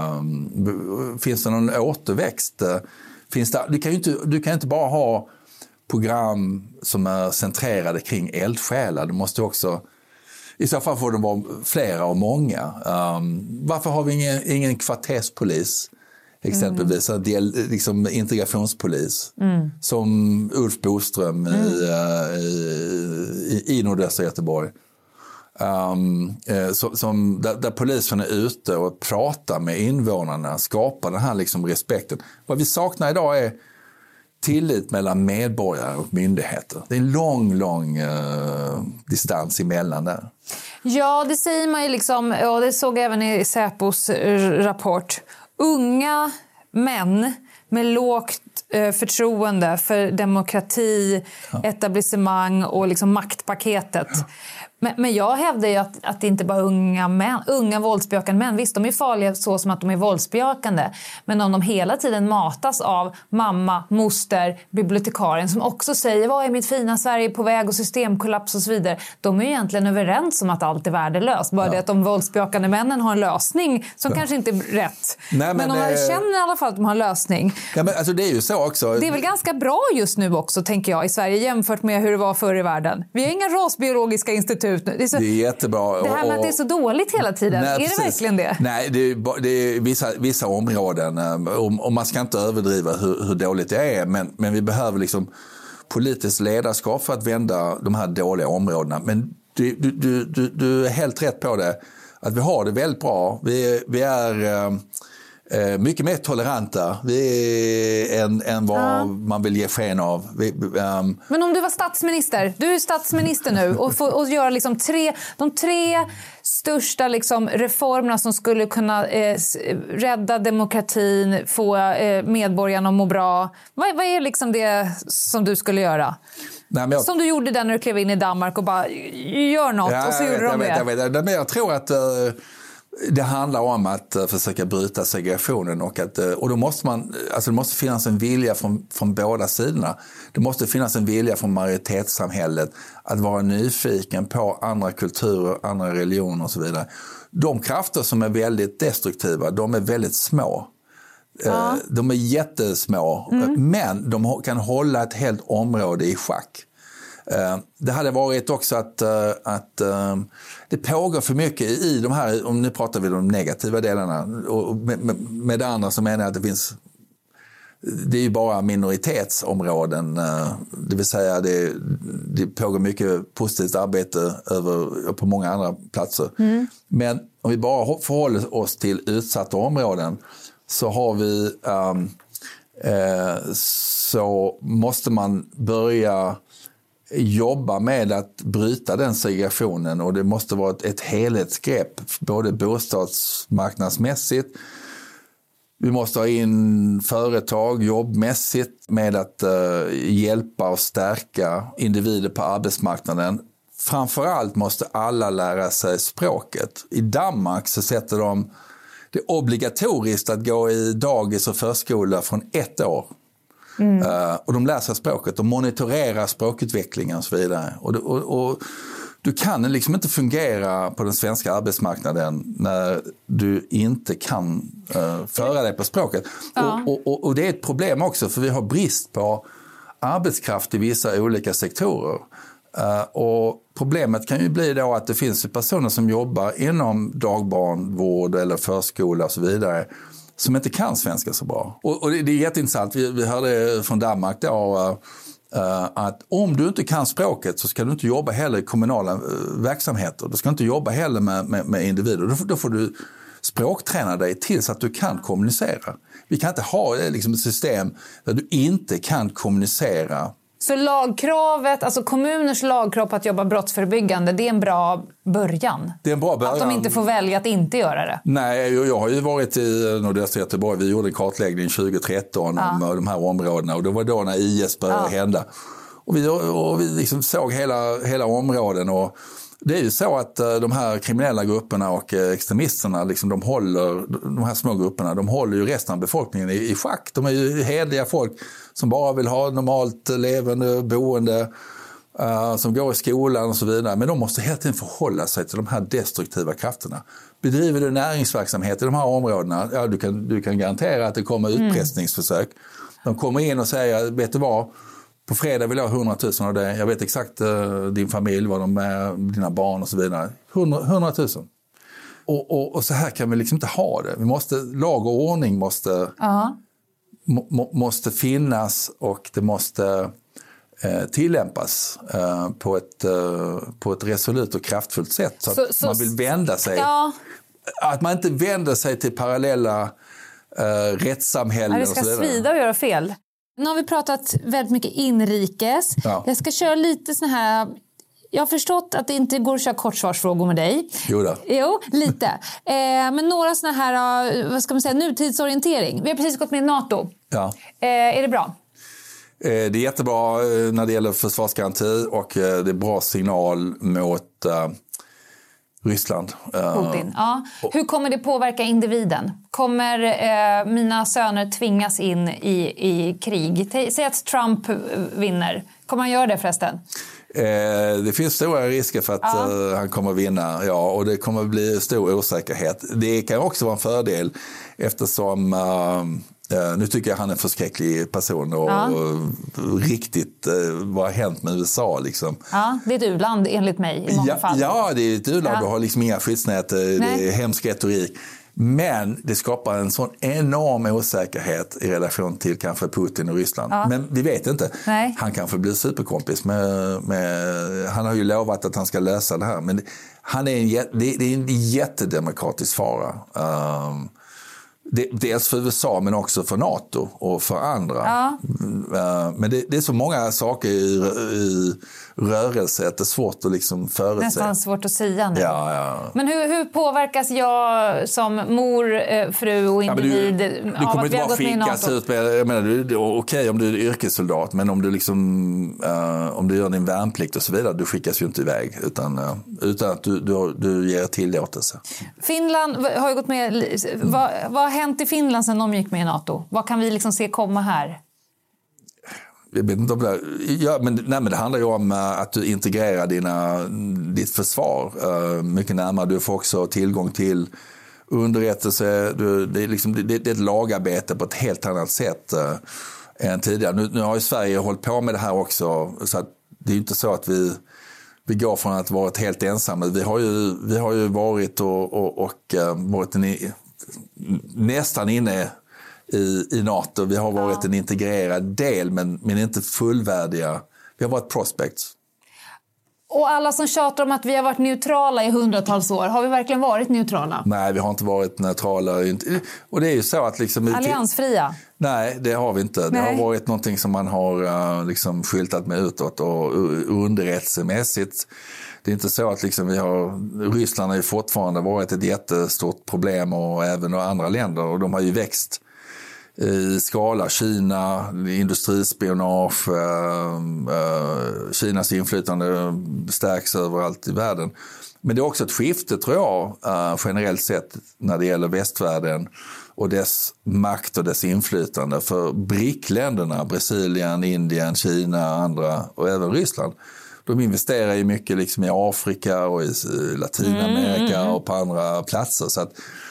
um, finns det någon återväxt? Uh, finns det, du kan ju inte, du kan inte bara ha program som är centrerade kring eldsjälar. Du måste också, i så fall får de vara flera och många. Um, varför har vi ingen, ingen kvarterspolis? Exempelvis mm. del, liksom integrationspolis mm. som Ulf Boström mm. i, i, i nordöstra Göteborg. Um, som, som, där, där polisen är ute och pratar med invånarna, skapar den här liksom respekten. Vad vi saknar idag är tillit mellan medborgare och myndigheter. Det är en lång, lång uh, distans emellan där. Ja, det säger man ju liksom, och det såg jag även i Säpos rapport. Unga män med lågt eh, förtroende för demokrati, ja. etablissemang och liksom maktpaketet. Ja. Men, men jag hävdar ju att, att det inte bara är unga, män, unga våldsbejakande män. Visst, de är farliga så som att de är våldsbejakande. Men om de hela tiden matas av mamma, moster, bibliotekarien som också säger vad är mitt fina Sverige på väg och systemkollaps och så vidare. De är ju egentligen överens om att allt är värdelöst. Bara ja. det att de våldsbejakande männen har en lösning som ja. kanske inte är rätt. Nej, men men de äh... känner i alla fall att de har en lösning. Ja, men alltså det är ju så också. Det är väl ganska bra just nu också, tänker jag, i Sverige jämfört med hur det var förr i världen. Vi har inga rasbiologiska institut. Det är, så, det är jättebra. Det här med och, att det är så dåligt hela tiden, nej, är precis. det verkligen det? Nej, det är, det är vissa, vissa områden och, och man ska inte överdriva hur, hur dåligt det är, men, men vi behöver liksom politiskt ledarskap för att vända de här dåliga områdena. Men du, du, du, du, du är helt rätt på det, att vi har det väldigt bra. Vi, vi är... Eh, mycket mer toleranta vi är än, än vad ja. man vill ge sken av. Vi, um... Men om du var statsminister, du är statsminister nu och, får, och gör liksom tre, de tre största liksom reformerna som skulle kunna eh, rädda demokratin, få eh, medborgarna att må bra. Vad, vad är liksom det som du skulle göra? Nej, jag... Som du gjorde där när du klev in i Danmark och bara gör något ja, och så gjorde de det. Jag, vet, jag, vet. Men jag tror att... Uh... Det handlar om att uh, försöka bryta segregationen och, att, uh, och då måste man, alltså det måste finnas en vilja från, från båda sidorna. Det måste finnas en vilja från majoritetssamhället att vara nyfiken på andra kulturer, andra religioner och så vidare. De krafter som är väldigt destruktiva, de är väldigt små. Ja. Uh, de är jättesmå, mm. men de kan hålla ett helt område i schack. Uh, det hade varit också att, uh, att uh, det pågår för mycket i de här, om nu pratar vi om de negativa delarna, och med, med, med det andra så menar jag att det finns, det är ju bara minoritetsområden, uh, det vill säga det, det pågår mycket positivt arbete över, på många andra platser. Mm. Men om vi bara förhåller oss till utsatta områden så har vi, um, uh, så måste man börja jobba med att bryta den segregationen, och det måste vara ett, ett helhetsgrepp både bostadsmarknadsmässigt. Vi måste ha in företag jobbmässigt med att uh, hjälpa och stärka individer på arbetsmarknaden. Framförallt måste alla lära sig språket. I Danmark så sätter de det obligatoriskt att gå i dagis och förskola från ett år. Mm. Uh, och de lär sig språket, de monitorerar språkutvecklingen och så vidare. Och, och, och du kan liksom inte fungera på den svenska arbetsmarknaden när du inte kan uh, föra dig på språket. Ja. Och, och, och det är ett problem också, för vi har brist på arbetskraft i vissa olika sektorer. Uh, och problemet kan ju bli då att det finns personer som jobbar inom dagbarnvård eller förskola och så vidare som inte kan svenska så bra. Och, och det, det är jätteintressant. Vi, vi hörde från Danmark då uh, uh, att om du inte kan språket så ska du inte jobba heller i kommunala uh, verksamheter. Du ska inte jobba heller med, med, med individer. Då, då får du språkträna dig tills att du kan kommunicera. Vi kan inte ha liksom, ett system där du inte kan kommunicera. Så lagkravet, alltså kommuners lagkrav på att jobba brottsförebyggande, det är en bra början? Det är en bra början. Att de inte får välja att inte göra det? Nej, jag, jag har ju varit i nordöstra Göteborg. Vi gjorde en kartläggning tjugo tretton ja. om de här områdena och det var då när I S började ja. hända. Och vi, och vi liksom såg hela, hela områden och det är ju så att de här kriminella grupperna och extremisterna, liksom, de håller, de här små grupperna, de håller ju resten av befolkningen i, i schack. De är ju hederliga folk som bara vill ha normalt levande boende, uh, som går i skolan och så vidare. Men de måste hela tiden förhålla sig till de här destruktiva krafterna. Bedriver du näringsverksamhet i de här områdena, ja, du kan, du kan garantera att det kommer utpressningsförsök. De kommer in och säger, vet du vad? På fredag vill jag ha hundratusen av det. Jag vet exakt uh, din familj, vad de är, dina barn och så vidare. hundratusen. Och, och, och så här kan vi liksom inte ha det. Vi måste, lag och ordning måste, uh-huh. må, måste finnas och det måste eh, tillämpas eh, på, ett, eh, på ett resolut och kraftfullt sätt. Så, så att så, man vill vända sig. Ja. Att man inte vänder sig till parallella eh, rättssamhällen. Det ska och så svida och göra fel. Nu har vi pratat väldigt mycket inrikes. Ja. Jag ska köra lite sån här... Jag har förstått att det inte går att köra kortsvarsfrågor med dig. Jo då. Jo, lite. eh, men några såna här, vad ska man säga, nutidsorientering. Vi har precis gått med i NATO. Ja. Eh, är det bra? Eh, det är jättebra när det gäller försvarsgaranti och eh, det är bra signal mot eh, Ryssland. Putin. Ja. Hur kommer det påverka individen? Kommer eh, mina söner tvingas in i, i krig? Säg att Trump vinner. Kommer han göra det förresten? Eh, det finns stora risker för att ja. eh, han kommer vinna. Ja, och det kommer bli stor osäkerhet. Det kan också vara en fördel eftersom... Eh, Uh, nu tycker jag han är en förskräcklig person och ja. uh, riktigt uh, vad har hänt med U S A liksom. Ja, det är ett u-land enligt mig i många ja, fall. Ja, det är ett u-land. Ja. Du har liksom inga skyddsnät, Nej. det är hemsk retorik. Men det skapar en sån enorm osäkerhet i relation till kanske Putin och Ryssland. Ja. Men vi vet inte. Nej. Han kanske blir superkompis med, med... Han har ju lovat att han ska lösa det här. Men han är en, det, det är en jättedemokratisk fara. Um, Dels för U S A men också för NATO och för andra. Ja. Men det, det är så många saker i, i rörelse att det är svårt att liksom förutse. Nästan svårt att säga nu. Ja, ja. Men hur, hur påverkas jag som mor, fru och individ ja, du, du av kommer att vi har gått med i NATO? Ut med, jag menar, du, okej okay, om du är yrkessoldat men om du, liksom, uh, om du gör din värnplikt och så vidare, du skickas ju inte iväg utan, uh, utan att du, du, du ger tillåtelse. Finland har ju gått med... Vad, vad har hänt i Finland sedan de gick med i NATO? Vad kan vi liksom se komma här? Jag vet inte om det, ja, men, nej, men det handlar ju om uh, att du integrerar dina, ditt försvar uh, mycket närmare. Du får också tillgång till underrättelse. Du, det, är liksom, det, det är ett lagarbete på ett helt annat sätt uh, än tidigare. Nu, nu har ju Sverige hållit på med det här också. Så att det är inte så att vi, vi går från att vara helt ensamma. Vi har ju, vi har ju varit och, och, och uh, varit en, nästan inne I, i NATO. Vi har varit ja. en integrerad del men, men inte fullvärdiga. Vi har varit prospects. Och alla som tjatar om att vi har varit neutrala i hundratals år. Har vi verkligen varit neutrala? Nej, vi har inte varit neutrala. Och det är ju så att liksom... Alliansfria? Nej, det har vi inte. Nej. Det har varit någonting som man har liksom skyltat med utåt och underrättelsemässigt. Det är inte så att liksom vi har... Ryssland har ju fortfarande varit ett jättestort problem och även andra länder. Och de har ju växt i skala. Kina, industrispionage, äh, äh, Kinas inflytande stärks överallt i världen. Men det är också ett skifte tror jag äh, generellt sett när det gäller västvärlden och dess makt och dess inflytande. För BRIC-länderna, Brasilien, Indien, Kina, andra och även Ryssland, de investerar ju mycket liksom i Afrika och i Latinamerika mm. och på andra platser. Så att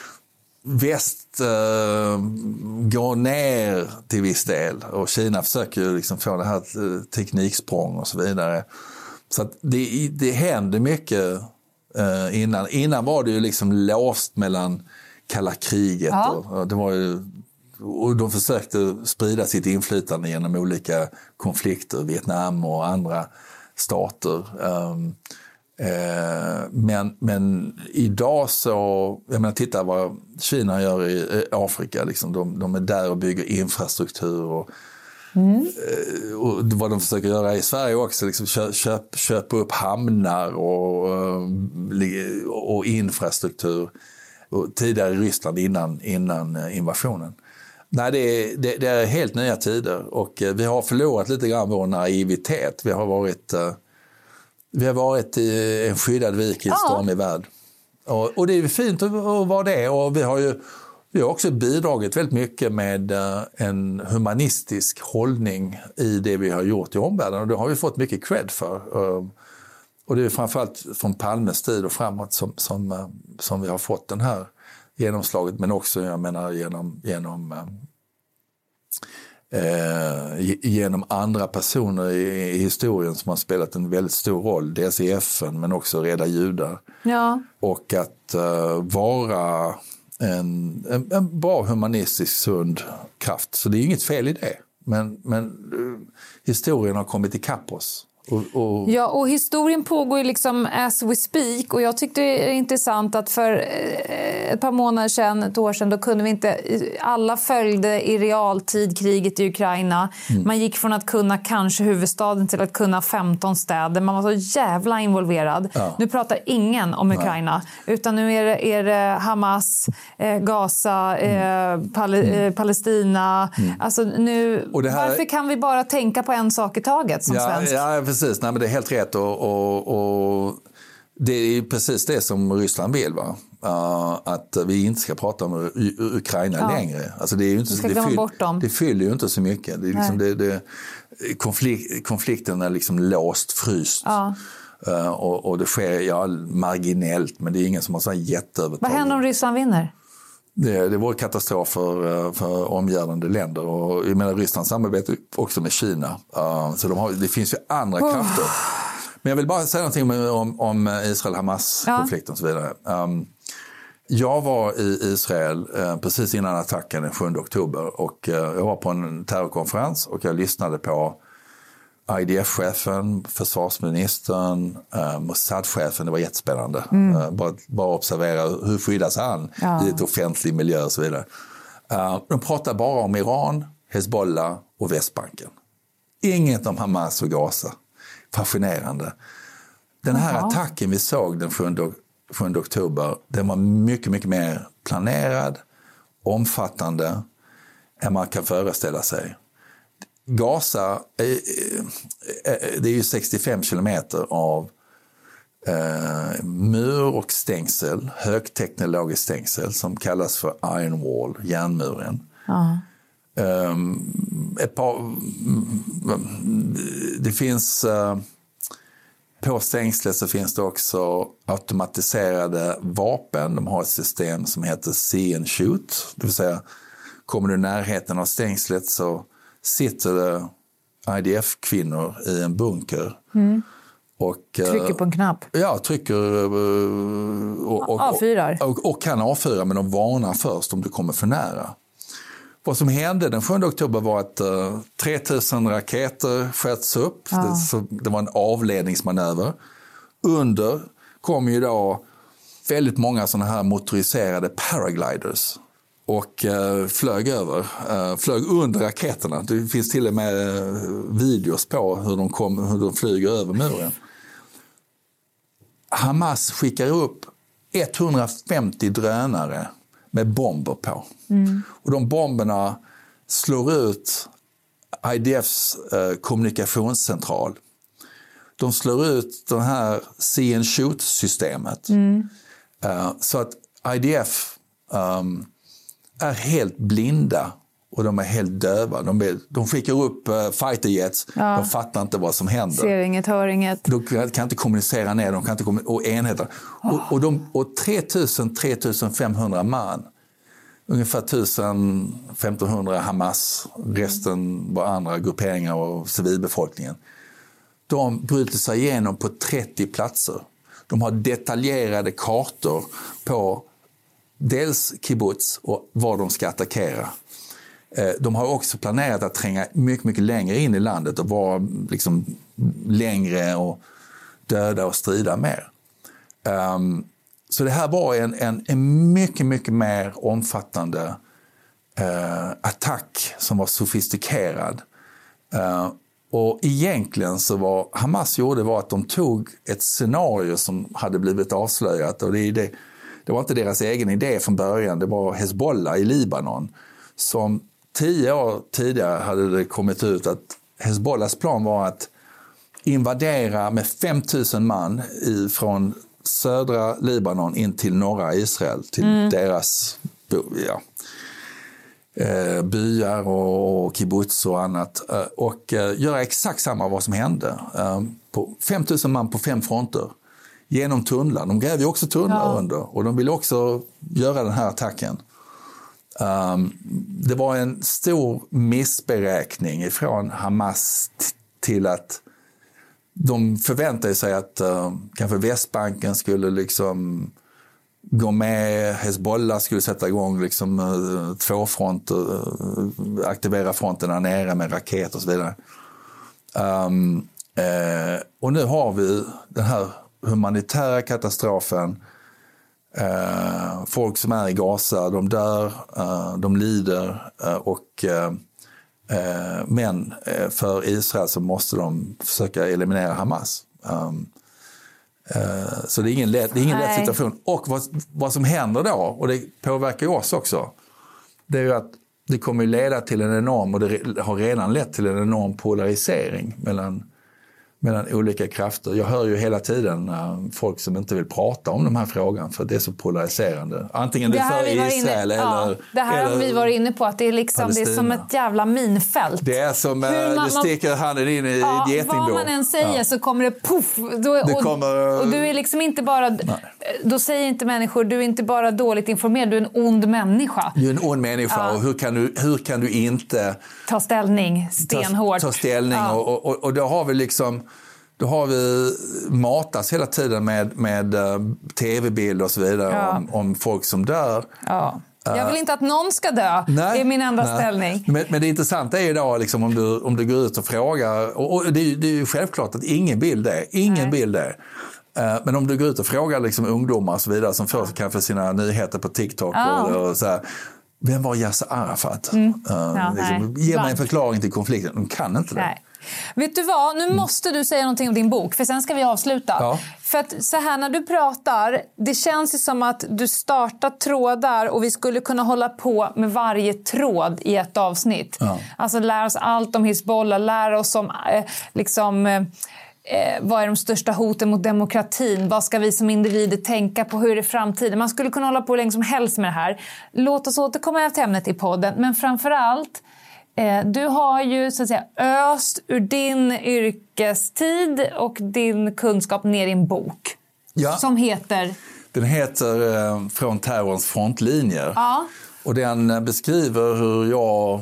väst uh, går ner till viss del och Kina försöker ju liksom få det här tekniksprång och så vidare. Så att det, det händer mycket eh, innan. Innan var det ju liksom låst mellan kalla kriget. Ja. Och, och, det var ju, och de försökte sprida sitt inflytande genom olika konflikter, Vietnam och andra stater. Um, eh, men, men idag så, jag menar, titta vad Kina gör i Afrika. Liksom. De, de är där och bygger infrastruktur och Mm. och vad de försöker göra i Sverige också, liksom köp, köp, köpa upp hamnar och, och infrastruktur. Och tidigare i Ryssland innan, innan invasionen. Nej, det är, det, det är helt nya tider och vi har förlorat lite grann vår naivitet. Vi har varit, vi har varit i en skyddad vik i en stormig värld. Och, och det är fint att vara det, och vi har ju Vi har också bidragit väldigt mycket med en humanistisk hållning i det vi har gjort i omvärlden, och det har vi fått mycket cred för. Och det är framförallt från Palmes tid och framåt som, som, som vi har fått den här genomslaget, men också jag menar genom, genom, eh, genom andra personer i, i historien som har spelat en väldigt stor roll, dels i F N men också Rädda judar. Ja. Och att uh, vara En, en, en bra humanistisk sund kraft. Så det är inget fel i det. Men, men uh, historien har kommit ikapp oss. Och, och... Ja, och historien pågår ju liksom as we speak. Och jag tyckte det är intressant att för ett par månader sedan, ett år sedan, då kunde vi inte, alla följde i realtid kriget i Ukraina. Mm. Man gick från att kunna kanske huvudstaden till att kunna femton städer. Man var så jävla involverad. Ja. Nu pratar ingen om Ukraina. Nej. Utan nu är det, är det Hamas, eh, Gaza, eh, Pal- mm. Palestina. Mm. Alltså nu, och det här... Varför kan vi bara tänka på en sak i taget som ja, svensk? Ja, precis. Nej, men det är helt rätt. Och, och, och det är precis det som Ryssland vill, va? Uh, att vi inte ska prata om U- Ukraina ja. längre. Alltså det, är ju inte, det, fyll, det fyller ju inte så mycket. Det är liksom det, det, konflikt, konflikten är liksom låst, fryst. Ja. Uh, och, och det sker ja, marginellt, men det är ingen som har så jätteövertag. Vad händer om Ryssland vinner? Det, det var katastrof för, för omgivande länder, och jag menar Ryssland samarbetar också med Kina. Uh, så de har, det finns ju andra oh. krafter. Men jag vill bara säga någonting om, om Israel-Hamas-konflikten och så vidare. Um, jag var i Israel uh, precis innan attacken den sjunde oktober, och uh, jag var på en terrorkonferens och jag lyssnade på I D F-chefen, försvarsministern, uh, Mossad-chefen. Det var jättespännande. Mm. Uh, bara, bara observera hur skyddas han ja. i ett offentlig miljö och så vidare. Uh, de pratar bara om Iran, Hezbollah och Västbanken. Inget om Hamas och Gaza. Fascinerande. Den här Aha. attacken vi såg den sjunde oktober, den var mycket, mycket mer planerad, omfattande än man kan föreställa sig. Gaza, det är ju sextiofem kilometer av eh, mur och stängsel, högteknologiskt stängsel som kallas för Iron Wall, järnmuren. Ja. Um, ett par, det finns uh, på stängslet så finns det också automatiserade vapen. De har ett system som heter See and Shoot, det vill säga kommer du i närheten av stängslet så sitter det I D F-kvinnor i en bunker. Mm. Och, trycker på en knapp. Ja, trycker och, och, avfyrar. Och, och, och kan avfyra, men de varnar först om du kommer för nära. Vad som hände den sjunde oktober var att uh, tre tusen raketer sköts upp. Ja. Det, så, det var en avledningsmanöver. Under kom ju då väldigt många sådana här motoriserade paragliders. Och uh, flög över, uh, flög under raketerna. Det finns till och med uh, videos på hur de, kom, hur de flyger över muren. Hamas skickar upp etthundrafemtio drönare med bomber på. Mm. Och de bomberna slår ut I D F:s uh, kommunikationscentral. De slår ut det här See and Shoot-systemet. Mm. Uh, så att I D F um, är helt blinda och de är helt döva. De, är, de skickar upp uh, fighterjets, ja. De fattar inte vad som händer. Ser inget, hör inget. De kan, kan inte kommunicera ner, de kan inte kommunicera, och enheter. Oh. Och, och, de, och tre tusen till tre tusen femhundra man, ungefär tusen till femtonhundra Hamas, resten var andra grupperingar och civilbefolkningen. de bryter sig igenom på trettio platser. De har detaljerade kartor på dels kibbutz och var de ska attackera. De har också planerat att tränga mycket, mycket längre in i landet och vara liksom längre och döda och strida mer. Um, så det här var en, en, en mycket, mycket mer omfattande uh, attack som var sofistikerad. Uh, och egentligen så var Hamas gjorde var att de tog ett scenario som hade blivit avslöjat, och det, är det, det var inte deras egen idé från början, det var Hezbollah i Libanon som tio år tidigare hade det kommit ut att Hezbollahs plan var att invadera med fem tusen man i, från södra Libanon in till norra Israel, till mm. deras ja, eh, byar och, och kibbutz och annat, eh, och eh, göra exakt samma vad som hände. Eh, på fem tusen man på fem fronter genom tunnlar. De grävde ju också tunnlar ja. under, och de ville också göra den här attacken. Um, det var en stor missberäkning från Hamas t- till att de förväntade sig att uh, kanske Västbanken skulle liksom gå med, Hezbollah skulle sätta igång liksom, uh, två fronter, uh, aktivera fronterna nere med raket och så vidare. Um, uh, och nu har vi den här humanitära katastrofen. Uh, folk som är i Gaza, de dör, uh, de lider uh, och uh, uh, men uh, för Israel så måste de försöka eliminera Hamas. Um, uh, så det är ingen lätt, det är ingen lätt situation. Och vad, vad som händer då, och det påverkar oss också, det är ju att det kommer att leda till en enorm, och det har redan lett till en enorm polarisering mellan mellan olika krafter. Jag hör ju hela tiden uh, folk som inte vill prata om de här frågorna för det är så polariserande. Antingen det, det för Israel inne, eller ja, det här eller har vi varit inne på, att det är liksom det är som ett jävla minfält. Det är som uh, man, det sticker handen in i ja, ett getingbo. Vad man än säger ja. så kommer det puff. Då, det och, kommer, och du är liksom inte bara nej. Då säger inte människor, du är inte bara dåligt informerad, du är en ond människa. Du är en ond människa ja. och hur kan du, hur kan du inte ta ställning stenhårt. Ta, ta ställning ja. och, och, och då har vi liksom Då har vi matats hela tiden med, med uh, tv-bilder och så vidare ja. om, om folk som dör. Ja. Jag vill inte att någon ska dö, nej, det är min enda nej. ställning. Men, men det intressanta är ju då liksom, om, du, om du går ut och frågar, och, och det, är, det är ju självklart att ingen vill det, ingen nej. vill det. Uh, men om du går ut och frågar liksom, ungdomar och så vidare som får kanske sina nyheter på TikTok ja. och, och så här, vem var Yasser Arafat? Mm. Uh, ja, liksom, ge mig en förklaring till konflikten, de kan inte det. Nej. Vet du vad, nu måste du säga någonting om din bok, för sen ska vi avsluta. Ja. För att så här när du pratar, det känns ju som att du startar trådar och vi skulle kunna hålla på med varje tråd i ett avsnitt. Ja. Alltså lära oss allt om Hezbollah, lära oss om eh, liksom... Eh, Eh, vad är de största hoten mot demokratin? Vad ska vi som individer tänka på? Hur är det framtiden? Man skulle kunna hålla på länge som helst med det här. Låt oss återkomma till ämnet i podden. Men framförallt, eh, du har ju så att säga öst ur din yrkestid och din kunskap ner i en bok. Ja. Som heter... Den heter eh, Från terrorns frontlinjer. Ja. Och den beskriver hur jag...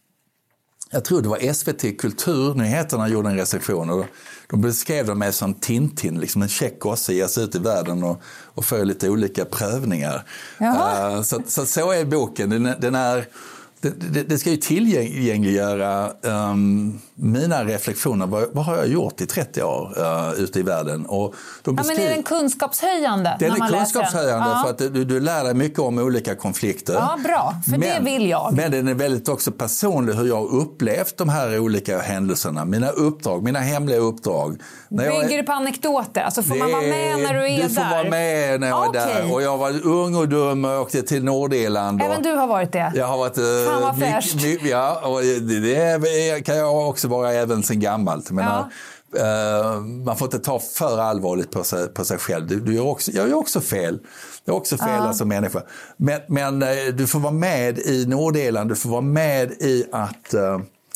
Jag tror det var S V T Kulturnyheterna gjorde en recension och de beskrev det med som Tintin, liksom en check gosse ger sig ut i världen och, och får lite olika prövningar. Uh, så, så så är boken. Den, den är, det, det ska ju tillgängliggöra um, mina reflektioner. Vad, vad har jag gjort i trettio år uh, ute i världen? Och de beskriv... ja, men är den kunskapshöjande? Den när är kunskapshöjande ja. för att du, du lär dig mycket om olika konflikter. Ja, bra. För men, det vill jag. Men den är väldigt också personlig hur jag har upplevt de här olika händelserna. Mina uppdrag, mina hemliga uppdrag. När Bygger jag är... du på anekdoter? Alltså får det... man vara med när du är där? Du får där? vara med när jag okay. är där. Och jag var ung och dum och åkte till Nordirland. Och... Även du har varit det? Jag har varit... Fan vad fräscht. Ja, och det, det kan jag också vara även sen gammalt. Men ja. uh, man får inte ta för allvarligt på sig, på sig själv. Du, du gör också, jag gör också fel. Jag är också fel ja. som människa. Men, men uh, du får vara med i Nordirland. Du får vara med i att... Uh,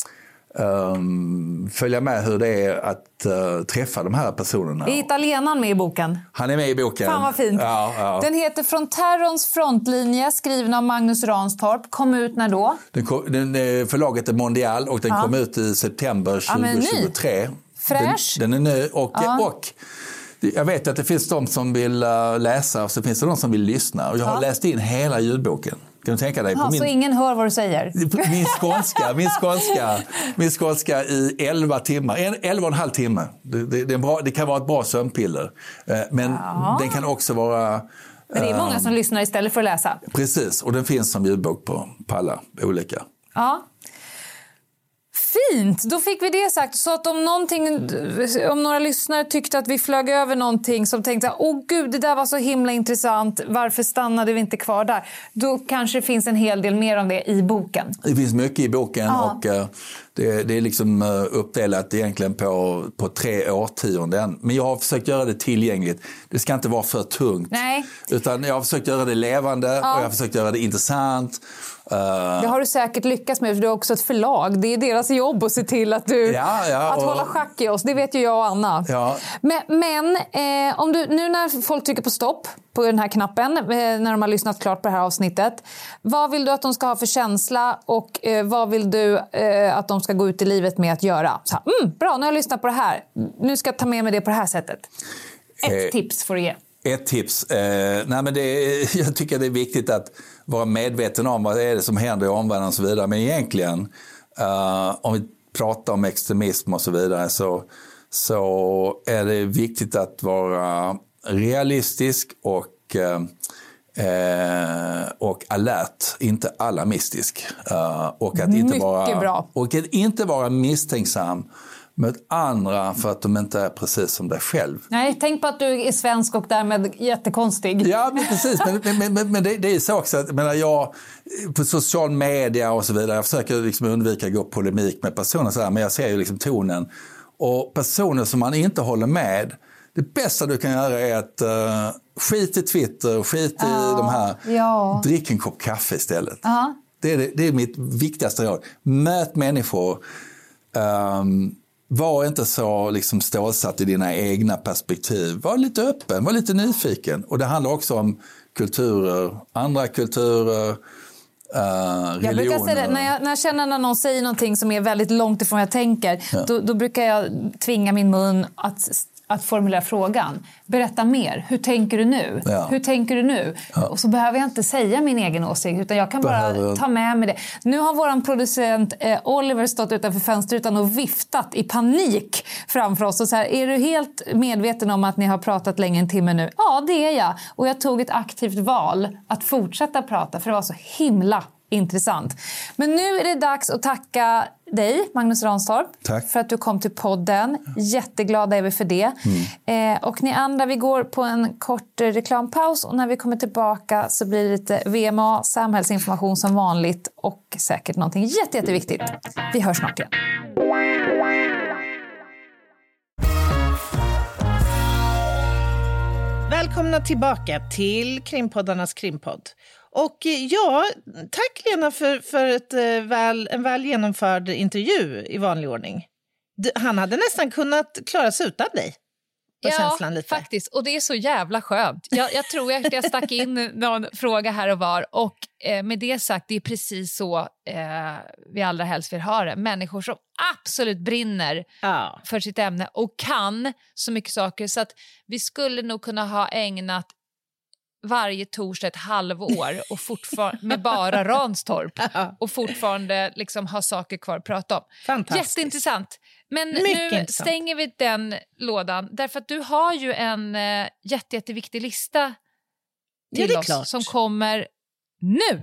Um, följa med hur det är att uh, träffa de här personerna. Är italienaren med i boken? Han är med i boken. Fan vad fint. Ja, ja. Den heter Från terrorns frontlinje, skriven av Magnus Ranstorp. Kom ut när då? Den kom, den, förlaget är Mondial och den ja. kom ut i september tjugohundratjugotre. Ja, Fräsch. Den, den är ny och, ja. och jag vet att det finns de som vill läsa och så finns det de som vill lyssna. Och jag har ja. läst in hela ljudboken. Kan du tänka dig? På ja, min, så ingen hör vad du säger? Min skånska, min skånska, min skånska i elva timmar. En, elva och en halv timme. Det, det, det, är bra, det kan vara ett bra sömnpiller. Men ja. den kan också vara... Men det är många som um, lyssnar istället för att läsa. Precis, och den finns som ljudbok på, på alla olika. Ja. Fint, då fick vi det sagt. Så att om, någonting, om några lyssnare tyckte att vi flög över någonting som tänkte, åh gud, det där var så himla intressant, varför stannade vi inte kvar där? Då kanske det finns en hel del mer om det i boken. Det finns mycket i boken ja. och uh, det, det är liksom uh, uppdelat egentligen på, på tre årtionden. Men jag har försökt göra det tillgängligt. Det ska inte vara för tungt. Nej. Utan jag har försökt göra det levande ja. och jag har försökt göra det intressant. Uh, det har du säkert lyckats med, för du har också ett förlag. Det är deras jobb att se till att du ja, ja, att och, hålla schack i oss. Det vet ju jag och Anna. Ja. Men, men eh, om du, nu när folk trycker på stopp på den här knappen, eh, när de har lyssnat klart på det här avsnittet, vad vill du att de ska ha för känsla och eh, vad vill du eh, att de ska gå ut i livet med att göra? Så här, mm, bra, nu har jag lyssnat på det här. Nu ska jag ta med mig det på det här sättet. Ett eh. tips får du ge. Ett tips. Eh, nej men det är, jag tycker det är viktigt att vara medveten om vad det är som händer i omvärlden och så vidare. Men egentligen, eh, om vi pratar om extremism och så vidare, så, så är det viktigt att vara realistisk och, eh, och alert, inte alarmistisk. Eh, och, att inte vara, bra. och att inte vara misstänksam mot andra för att de inte är precis som dig själv. Nej, tänk på att du är svensk och därmed jättekonstig. Ja, men precis. Men, men, men, men det, det är så också att menar jag, på social media och så vidare, jag försöker liksom undvika att gå polemik med personer så här, men jag ser ju liksom tonen. Och personer som man inte håller med, det bästa du kan göra är att uh, skit i Twitter och skit i uh, de här. Ja. Drick en kopp kaffe istället. Uh. Det, är, det är mitt viktigaste råd. Möt människor. Um, Var inte så liksom stålsatt i dina egna perspektiv. Var lite öppen, var lite nyfiken. Och det handlar också om kulturer, andra kulturer, uh, religioner. Jag brukar säga det, när jag, när jag känner när någon säger någonting som är väldigt långt ifrån jag tänker, ja. då, då brukar jag tvinga min mun att, att formulera frågan. Berätta mer. Hur tänker du nu? Ja. Hur tänker du nu? Ja. Och så behöver jag inte säga min egen åsikt, utan jag kan bara behöver... ta med mig det. Nu har våran producent eh, Oliver stått utanför fönsterrutan och viftat i panik framför oss. Och så här, är du helt medveten om att ni har pratat länge en timme nu? Ja, det är jag. Och jag tog ett aktivt val att fortsätta prata, för det var så himla intressant. Men nu är det dags att tacka dig, Magnus Ranstorp. Tack. För att du kom till podden. Jätteglada är vi för det. Mm. Eh, och ni andra, vi går på en kort eh, reklampaus, och när vi kommer tillbaka så blir det lite V M A, samhällsinformation som vanligt, och säkert någonting jätte, jätteviktigt. Vi hörs snart igen. Välkomna tillbaka till Krimpoddarnas krimpodd. Och ja, tack Lena för, för ett, väl, en väl genomförd intervju i vanlig ordning. Han hade nästan kunnat klara sig utan dig. Ja, faktiskt. Och det är så jävla skönt. Jag, jag tror att jag stack in någon fråga här och var. Och eh, med det sagt, det är precis så eh, vi allra helst vill ha det. Människor som absolut brinner ja. för sitt ämne och kan så mycket saker. Så att vi skulle nog kunna ha ägnat varje torsdag ett halvår och fortfarande med bara Ranstorp ja. och fortfarande liksom ha saker kvar att prata om. Fantastiskt. Jätteintressant. Men Mycket nu intressant. Stänger vi den lådan, därför att du har ju en eh, jätte, jätteviktig lista till ja, oss klart. som kommer nu.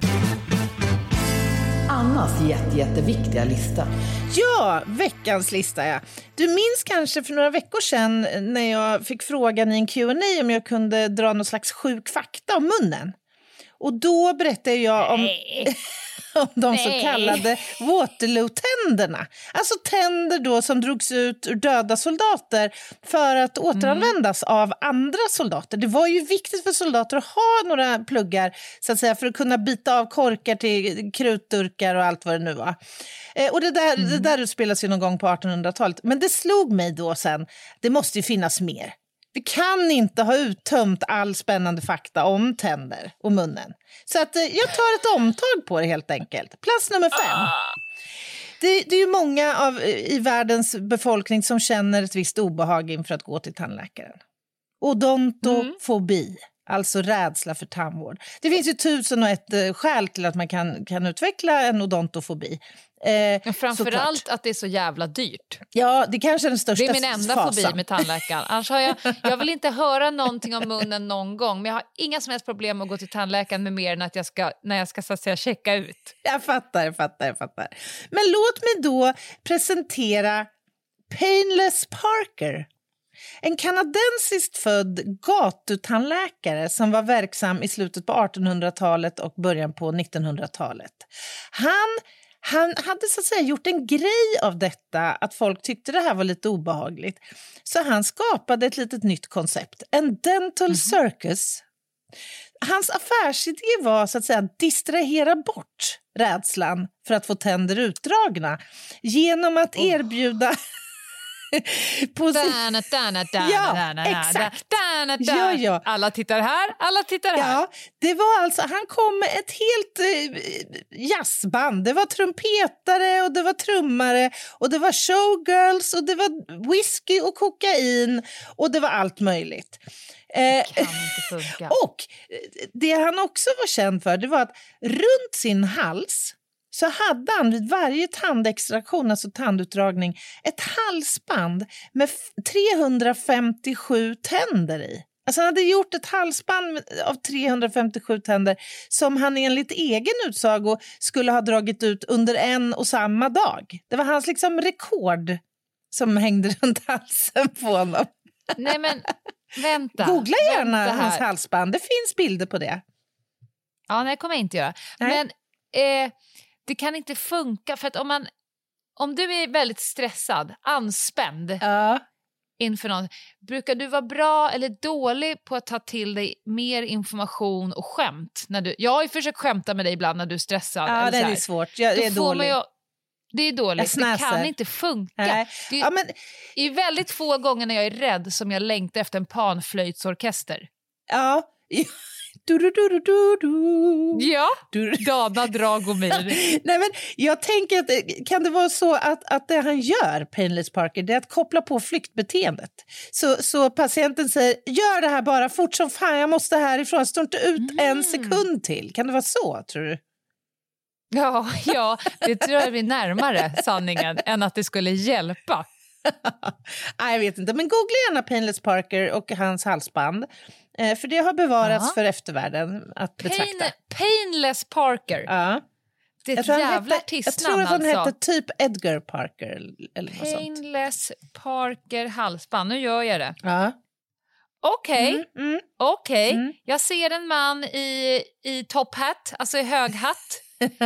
Annas jätte, jätteviktiga lista. Ja, veckans lista. Ja. Du minns kanske för några veckor sedan när jag fick frågan i en Q and A om jag kunde dra någon slags sjuk fakta om munnen. Och då berättade jag om, om de Nej. så kallade Waterloo-tänderna. Alltså tänder då som drogs ut ur döda soldater för att återanvändas mm. av andra soldater. Det var ju viktigt för soldater att ha några pluggar så att säga, för att kunna bita av korkar till krutdurkar och allt vad det nu var. Eh, och det där, mm. det där utspelas ju någon gång på artonhundratalet. Men det slog mig då sen, det måste ju finnas mer. Vi kan inte ha uttömt all spännande fakta om tänder och munnen. Så att, eh, jag tar ett omtag på det helt enkelt. Plats nummer fem. det, det är ju många av, i världens befolkning som känner ett visst obehag inför att gå till tandläkaren. Odontofobi, mm. alltså rädsla för tandvård. Det finns ju tusen och ett uh, skäl till att man kan, kan utveckla en odontofobi. Eh, framförallt att det är så jävla dyrt. Ja, det kanske är den största fasan. Det är min enda fasan. fobi med tandläkaren. Annars har jag, jag vill inte höra någonting om munnen någon gång. Men jag har inga som helst problem att gå till tandläkaren med mer än att jag ska, när jag ska så att säga, checka ut. Jag fattar, jag fattar, jag fattar. Men låt mig då presentera Painless Parker. En kanadensiskt född gatutandläkare som var verksam i slutet på artonhundratalet och början på nittonhundratalet. Han Han hade så att säga gjort en grej av detta, att folk tyckte det här var lite obehagligt. Så han skapade ett litet nytt koncept, en dental mm. circus. Hans affärsidé var så att säga att distrahera bort rädslan för att få tänder utdragna genom att oh. erbjuda... På dana, dana, dana, ja, dana, exakt. Dana, dana. Ja, ja. Alla tittar här, alla tittar här. Ja, det var alltså, han kom med ett helt eh, jazzband. Det var trumpetare och det var trummare och det var showgirls och det var whisky och kokain och det var allt möjligt. Det kan inte funka. Och det han också var känd för, det var att runt sin hals så hade han vid varje tandextraktion, alltså tandutdragning, ett halsband med trehundrafemtiosju tänder i. Alltså han hade gjort ett halsband av trehundrafemtiosju tänder som han enligt egen utsago skulle ha dragit ut under en och samma dag. Det var hans liksom rekord som hängde runt halsen på honom. Nej men, vänta. Googla gärna vänta hans halsband, det finns bilder på det. Ja, nej, kommer jag inte göra. Nej. Men... Eh, det kan inte funka, för att om man om du är väldigt stressad, anspänd ja. inför någon, brukar du vara bra eller dålig på att ta till dig mer information och skämt? När du, jag har ju försökt skämta med dig ibland när du är stressad. Ja, det är svårt. Jag, det är dåligt. Ju, det är dåligt. Det kan inte funka. Nej. Det är, ja, men... det är väldigt få gånger när jag är rädd som jag längtar efter en panflöjtsorkester. Ja, Du, du, du, du, du. Ja, du. Dana Dragomir. Nej, men jag tänker att kan det vara så att, att det han gör, Painless Parker, det är att koppla på flyktbeteendet. Så, så patienten säger, gör det här bara fort som fan, jag måste härifrån, jag står inte ut mm. en sekund till. Kan det vara så, tror du? Ja, ja, det tror jag blir närmare sanningen än att det skulle hjälpa. Nej, jag vet inte, men googla gärna Painless Parker och hans halsband. Eh, för det har bevarats ja. för eftervärlden att betrakta. Pain, painless Parker. Ja. Det är ett jävla artistnamn. Jag tror att han alltså. hette typ Edgar Parker. Eller något Painless sånt. Parker halsband. Nu gör jag det. Ja. Okej. Okay. Mm, mm, Okej. Okay. Mm. Jag ser en man i, i top hat, alltså i hög hatt.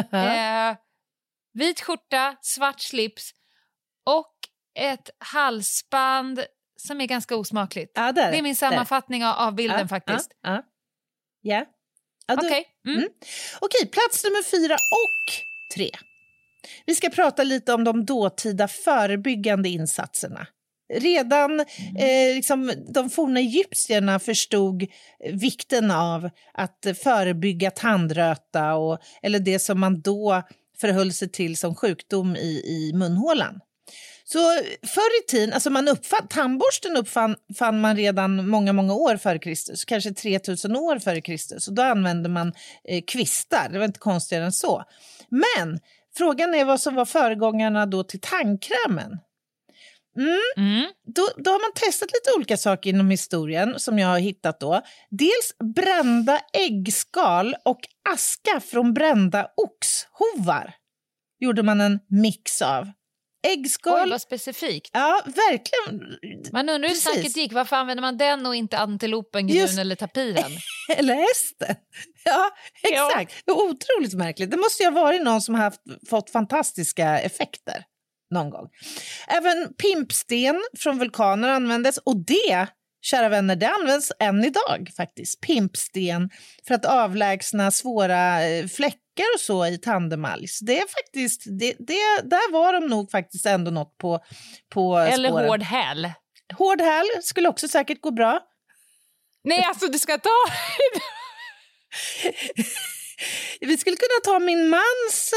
eh, vit skjorta, svart slips och ett halsband som är ganska osmakligt. Ja, där, det är min sammanfattning av, av bilden ja, faktiskt. Ja, ja. ja. Okej. Okay. Mm. Mm. Okej, plats nummer fyra och tre. Vi ska prata lite om de dåtida förebyggande insatserna. Redan mm. eh, liksom, de forna egyptierna förstod vikten av att förebygga tandröta och, eller det som man då förhöll sig till som sjukdom i, i munhålan. Så förr i tiden, alltså man uppfann, tandborsten uppfann fann man redan många, många år före Kristus, kanske tre tusen år före Kristus. Och då använde man eh, kvistar, det var inte konstigare än så. Men frågan är vad som var föregångarna då till tandkrämen. Mm. Mm. Då, då har man testat lite olika saker inom historien som jag har hittat då. Dels brända äggskal och aska från brända oxhovar gjorde man en mix av. Äggskal. Oj, vad specifikt. Ja, verkligen. Man undrar hur snacket gick. Varför använder man den och inte antilopen, grun Just... eller tapiren? Eller hästen. Ja, exakt. Ja. Det är otroligt märkligt. Det måste ju ha varit någon som har haft, fått fantastiska effekter någon gång. Även pimpsten från vulkaner användes. Och det, kära vänner, det används än idag faktiskt. Pimpsten för att avlägsna svåra fläckar och så i tandemalj. Så det är faktiskt, det, det, där var de nog faktiskt ändå något på, på Eller spåren. hård häl. Hård häl skulle också säkert gå bra. Nej, alltså du ska ta... Vi skulle kunna ta min mans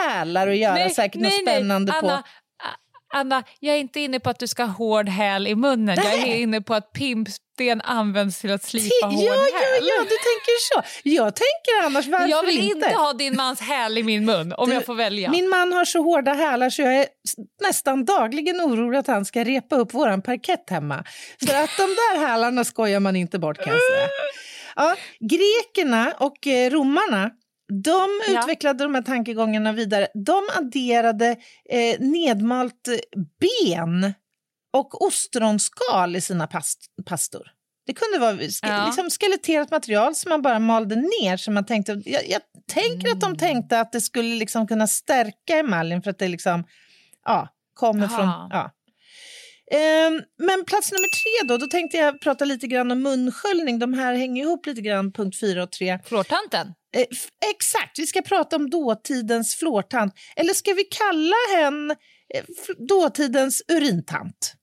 hälar att göra, nej, säkert nej, något spännande nej. på. Anna, Anna, jag är inte inne på att du ska ha hård häl i munnen. Nej. Jag är inne på att pimpsten används till att slipa T- hård ja, häl. Ja, ja, du tänker så. Jag tänker annars, varför Jag vill inte? inte ha din mans häl i min mun, om du, jag får välja. Min man har så hårda hälar så jag är nästan dagligen orolig att han ska repa upp våran parkett hemma. För att de där hälarna skojar man inte bort, kan jag säga. Ja, grekerna och eh, romarna, de ja. utvecklade de här tankegångarna vidare. De adderade eh, nedmalt ben och ostronskal i sina past- pastor. Det kunde vara ske- ja. liksom skeletterat material som man bara malde ner. Så man tänkte, jag, jag tänker mm. att de tänkte att det skulle liksom kunna stärka emaljen för att det liksom, ja, kommer Aha. från... Ja. Um, men plats nummer tre då, då tänkte jag prata lite grann om munsköljning. De här hänger ihop lite grann, punkt fyra och tre. Flårtanten? Eh, f- exakt, vi ska prata om dåtidens flårtant. Eller ska vi kalla henne eh, f- dåtidens urintant?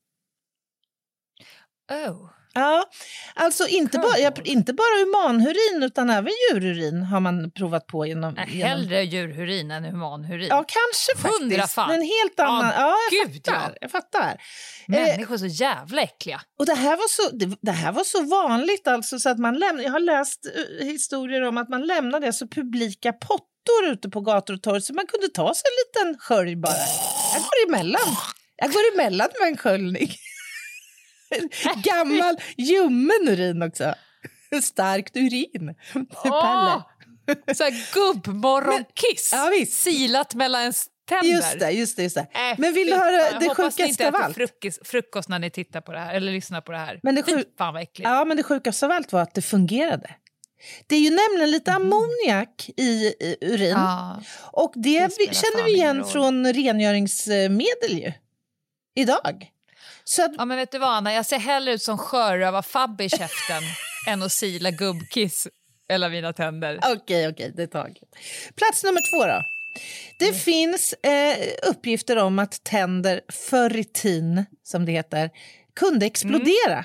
Oh. Ja, alltså inte, ba- ja, inte bara humanurin utan även djururin har man provat på genom... Nej, genom... hellre djururin än humanurin. Ja, kanske faktiskt. Hundra fall. En helt annan... Ja, ja jag gud, fattar. ja. Jag fattar. Människor är så jävla äckliga. Och det här var så, det, det här var så vanligt alltså så att man lämnade, jag har läst uh, historier om att man lämnade alltså publika pottor ute på gator och torg så man kunde ta sig en liten skölj bara. Jag går emellan. Jag går emellan med en sköljning. Gammal ljummen urin också. Starkt urin. Åh, så här gubbmorgonkiss. Ja, visst. Silat mellan ens tänder. Just det, just det. Just det. Äh, Men vill du höra det sjukaste sjukaste av allt? Frukost, frukost när ni tittar på det här eller lyssnar på det här. Men det sjuk... Fan vad äckligt. Ja, men det sjukaste av allt var att det fungerade. Det är ju nämligen lite ammoniak i, i urin. Ja, och det, det vi, känner vi igen från rengöringsmedel ju. Idag. Så att, ja, men vet du vad Anna, jag ser hellre ut som sjörövar-Fabbe i käften än att sila gubbkiss eller mina tänder. Okej, okej, okay, det är taget. Plats nummer två då. Det mm. finns eh, uppgifter om att tänder förr i tiden, som det heter, kunde explodera.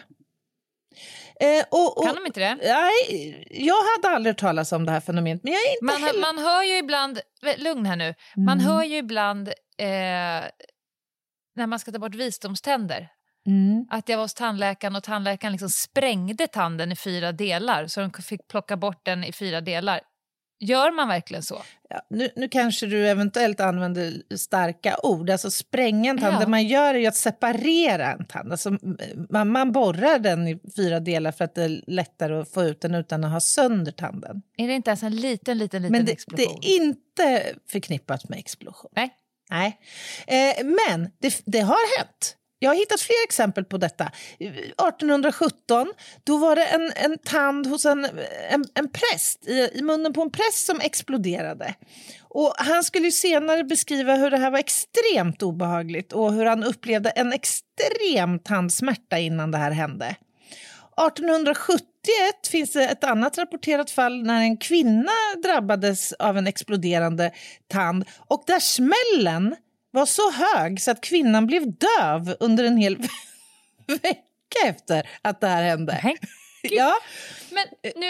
Mm. Eh, och, och, kan de inte det? Nej, jag hade aldrig hört talas om det här fenomenet. Men jag är inte man, heller... man hör ju ibland, lugn här nu, man mm. hör ju ibland eh, när man ska ta bort visdomständer. Mm. Att jag var hos tandläkaren och tandläkaren liksom sprängde tanden i fyra delar så de fick plocka bort den i fyra delar. Gör man verkligen så? Ja, nu, nu kanske du eventuellt använder starka ord. Alltså spränga en tand. Ja. Det man gör är ju att separera en tand. Alltså, man, man borrar den i fyra delar för att det är lättare att få ut den utan att ha sönder tanden. Är det inte ens en liten, liten, liten Men det, explosion? det är inte förknippat med explosion. Nej. Nej. Eh, men det, det har hänt. Jag har hittat fler exempel på detta. arton sjutton, då var det en, en tand hos en, en, en präst, i, i munnen på en präst som exploderade. Och han skulle ju senare beskriva hur det här var extremt obehagligt och hur han upplevde en extrem tandsmärta innan det här hände. arton sjuttioett finns det ett annat rapporterat fall när en kvinna drabbades av en exploderande tand och där smällen var så hög så att kvinnan blev döv under en hel vecka efter att det här hände. Nej. Ja. Men nu,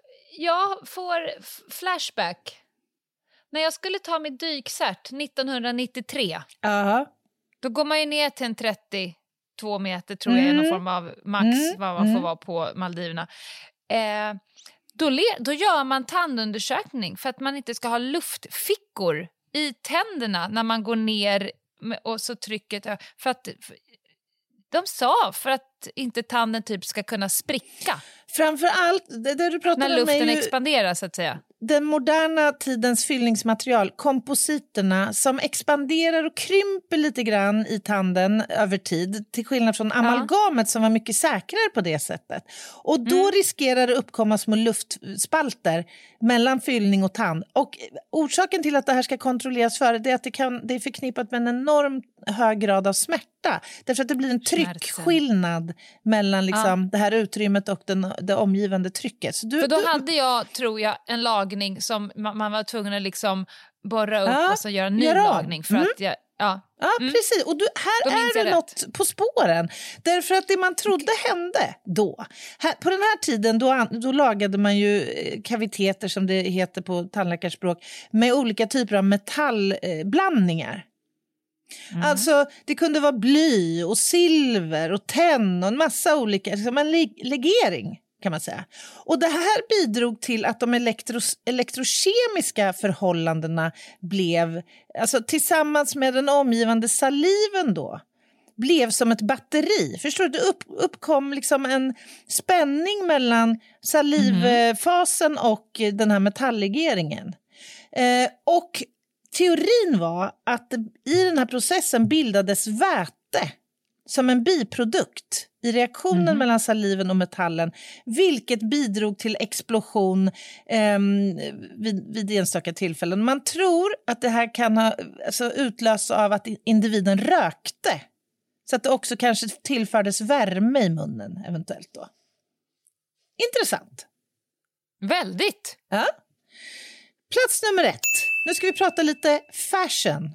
jag får flashback. När jag skulle ta mitt dykcert nittonhundranittiotre, Aha. då går man ju ner till en trettiotvå meter tror jag, Mm. någon form av max Mm. vad man får Mm. vara på Maldiverna. Eh, då, le- då gör man tandundersökning för att man inte ska ha luftfickor i tänderna när man går ner med, och så trycket för att för, de sa för att inte tanden typ ska kunna spricka. Framför allt det, det du pratar när om luften är ju expanderar så att säga. den moderna tidens fyllningsmaterial, kompositerna som expanderar och krymper lite grann i tanden över tid, till skillnad från amalgamet som var mycket säkrare på det sättet. Och då mm. riskerar det uppkomma små luftspalter mellan fyllning och tand. Och orsaken till att det här ska kontrolleras före det är att det, kan, det är förknippat med en enorm hög grad av smärta. Därför att det blir en tryckskillnad mellan liksom, ja. det här utrymmet och den, det omgivande trycket. Så du, För då du... hade jag, tror jag, en lagning som man, man var tvungen att liksom borra upp ja, och så göra en ny lagning för mm. att jag, Ja, ja mm. precis. Och du, här då är det något på spåren. Därför att det man trodde hände då. Här, på den här tiden då, då lagade man ju kaviteter, som det heter på tandläkarspråk, med olika typer av metallblandningar. Mm. Alltså det kunde vara bly och silver och tenn och en massa olika, liksom en legering kan man säga. Och det här bidrog till att de elektros- elektrokemiska förhållandena blev, alltså tillsammans med den omgivande saliven då, blev som ett batteri. Förstår du? Det upp, uppkom liksom en spänning mellan salivfasen mm. och den här metalllegeringen. Eh, och teorin var att i den här processen bildades väte som en biprodukt i reaktionen mm. mellan saliven och metallen, vilket bidrog till explosion eh, vid, vid enstaka tillfällen. Man tror att det här kan ha alltså, utlösts av att individen rökte, så att det också kanske tillfördes värme i munnen eventuellt då. Intressant. Väldigt. Ja. Plats nummer ett. Nu ska vi prata lite fashion.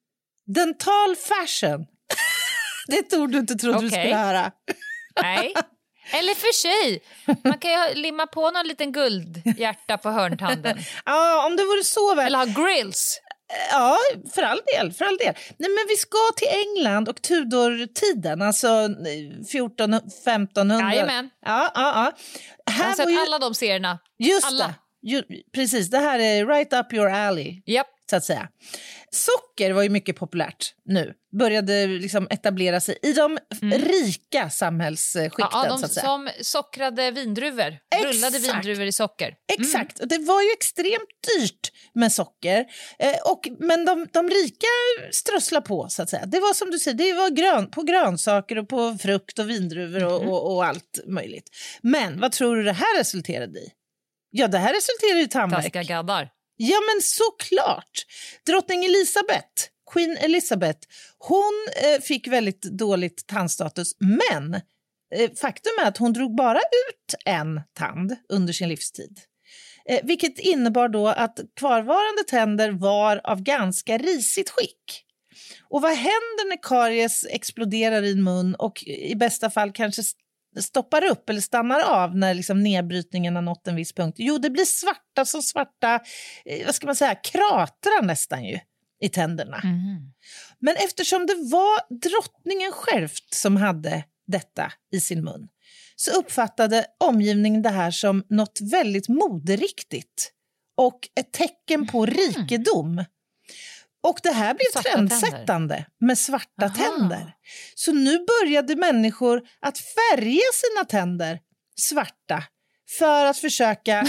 Dental fashion. Det är ett ord du inte trodde okay. du skulle höra. Nej. Eller för sig. Man kan ju limma på någon liten guldhjärta på hörntanden. Ja, om det vore så väl. Eller ha grills. Ja, för all del, för all del. Nej, men vi ska till England och Tudor-tiden, alltså fjorton femtonhundra. Jajamän. Ja, ja, ja. Här jag har sett ju... alla de serierna. Just alla. det. Ju, precis, det här är right up your alley. Yep. Så att säga. Socker var ju mycket populärt nu. Började liksom etablera sig i de mm. rika samhällsskikten. Ja, de så att säga. Som sockrade vindruvor. Exakt. Rullade vindruvor i socker. Mm. Exakt. Och det var ju extremt dyrt med socker. Eh, och, men de, de rika strösslade på, så att säga. Det var som du säger, det var grön, på grönsaker och på frukt och vindruvor och, mm. och, och allt möjligt. Men vad tror du det här resulterade i? Ja, det här resulterar i tandvärk. Taskiga gaddar. Ja, men såklart. Drottning Elizabeth, Queen Elizabeth, hon eh, fick väldigt dåligt tandstatus. Men eh, faktum är att hon drog bara ut en tand under sin livstid. Eh, vilket innebar då att kvarvarande tänder var av ganska risigt skick. Och vad händer när karies exploderar i en mun och i bästa fall kanske stoppar upp eller stannar av när liksom nedbrytningen har nått en viss punkt? Jo, det blir svarta så svarta, vad ska man säga, kratrar nästan ju i tänderna. Mm. Men eftersom det var drottningen självt som hade detta i sin mun, så uppfattade omgivningen det här som något väldigt moderiktigt och ett tecken på rikedom. Och det här blev svarta trendsättande tänder. Med svarta Aha. tänder. Så nu började människor att färga sina tänder svarta för att försöka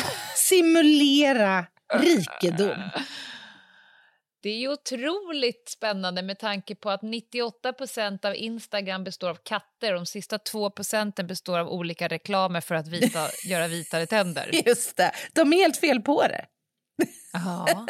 simulera rikedom. Det är ju otroligt spännande med tanke på att nittioåtta procent av Instagram består av katter och de sista två procenten består av olika reklamer för att vita, göra vitare tänder. Just det, de är helt fel på det. Ja.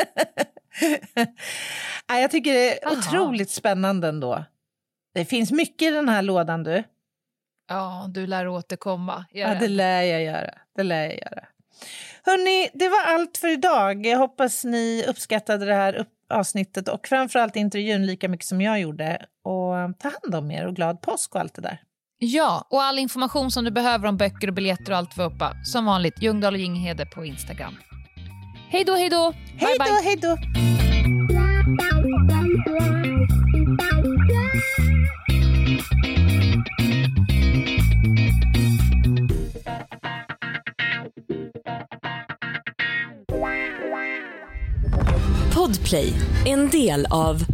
Jag tycker det är Aha. otroligt spännande ändå. Det finns mycket i den här lådan, du. Ja, du lär återkomma. Gör ja, det lär jag göra. Det lär jag göra. Hörrni, det var allt för idag. Jag hoppas ni uppskattade det här upp- avsnittet och framförallt intervjun lika mycket som jag gjorde. Och ta hand om er och glad påsk och allt det där. Ja, och all information som du behöver om böcker och biljetter och allt för uppa. Som vanligt, Ljungdahl och Ginghede på Instagram. Hej då, hej då! Hej då, hej då! Podplay, en del av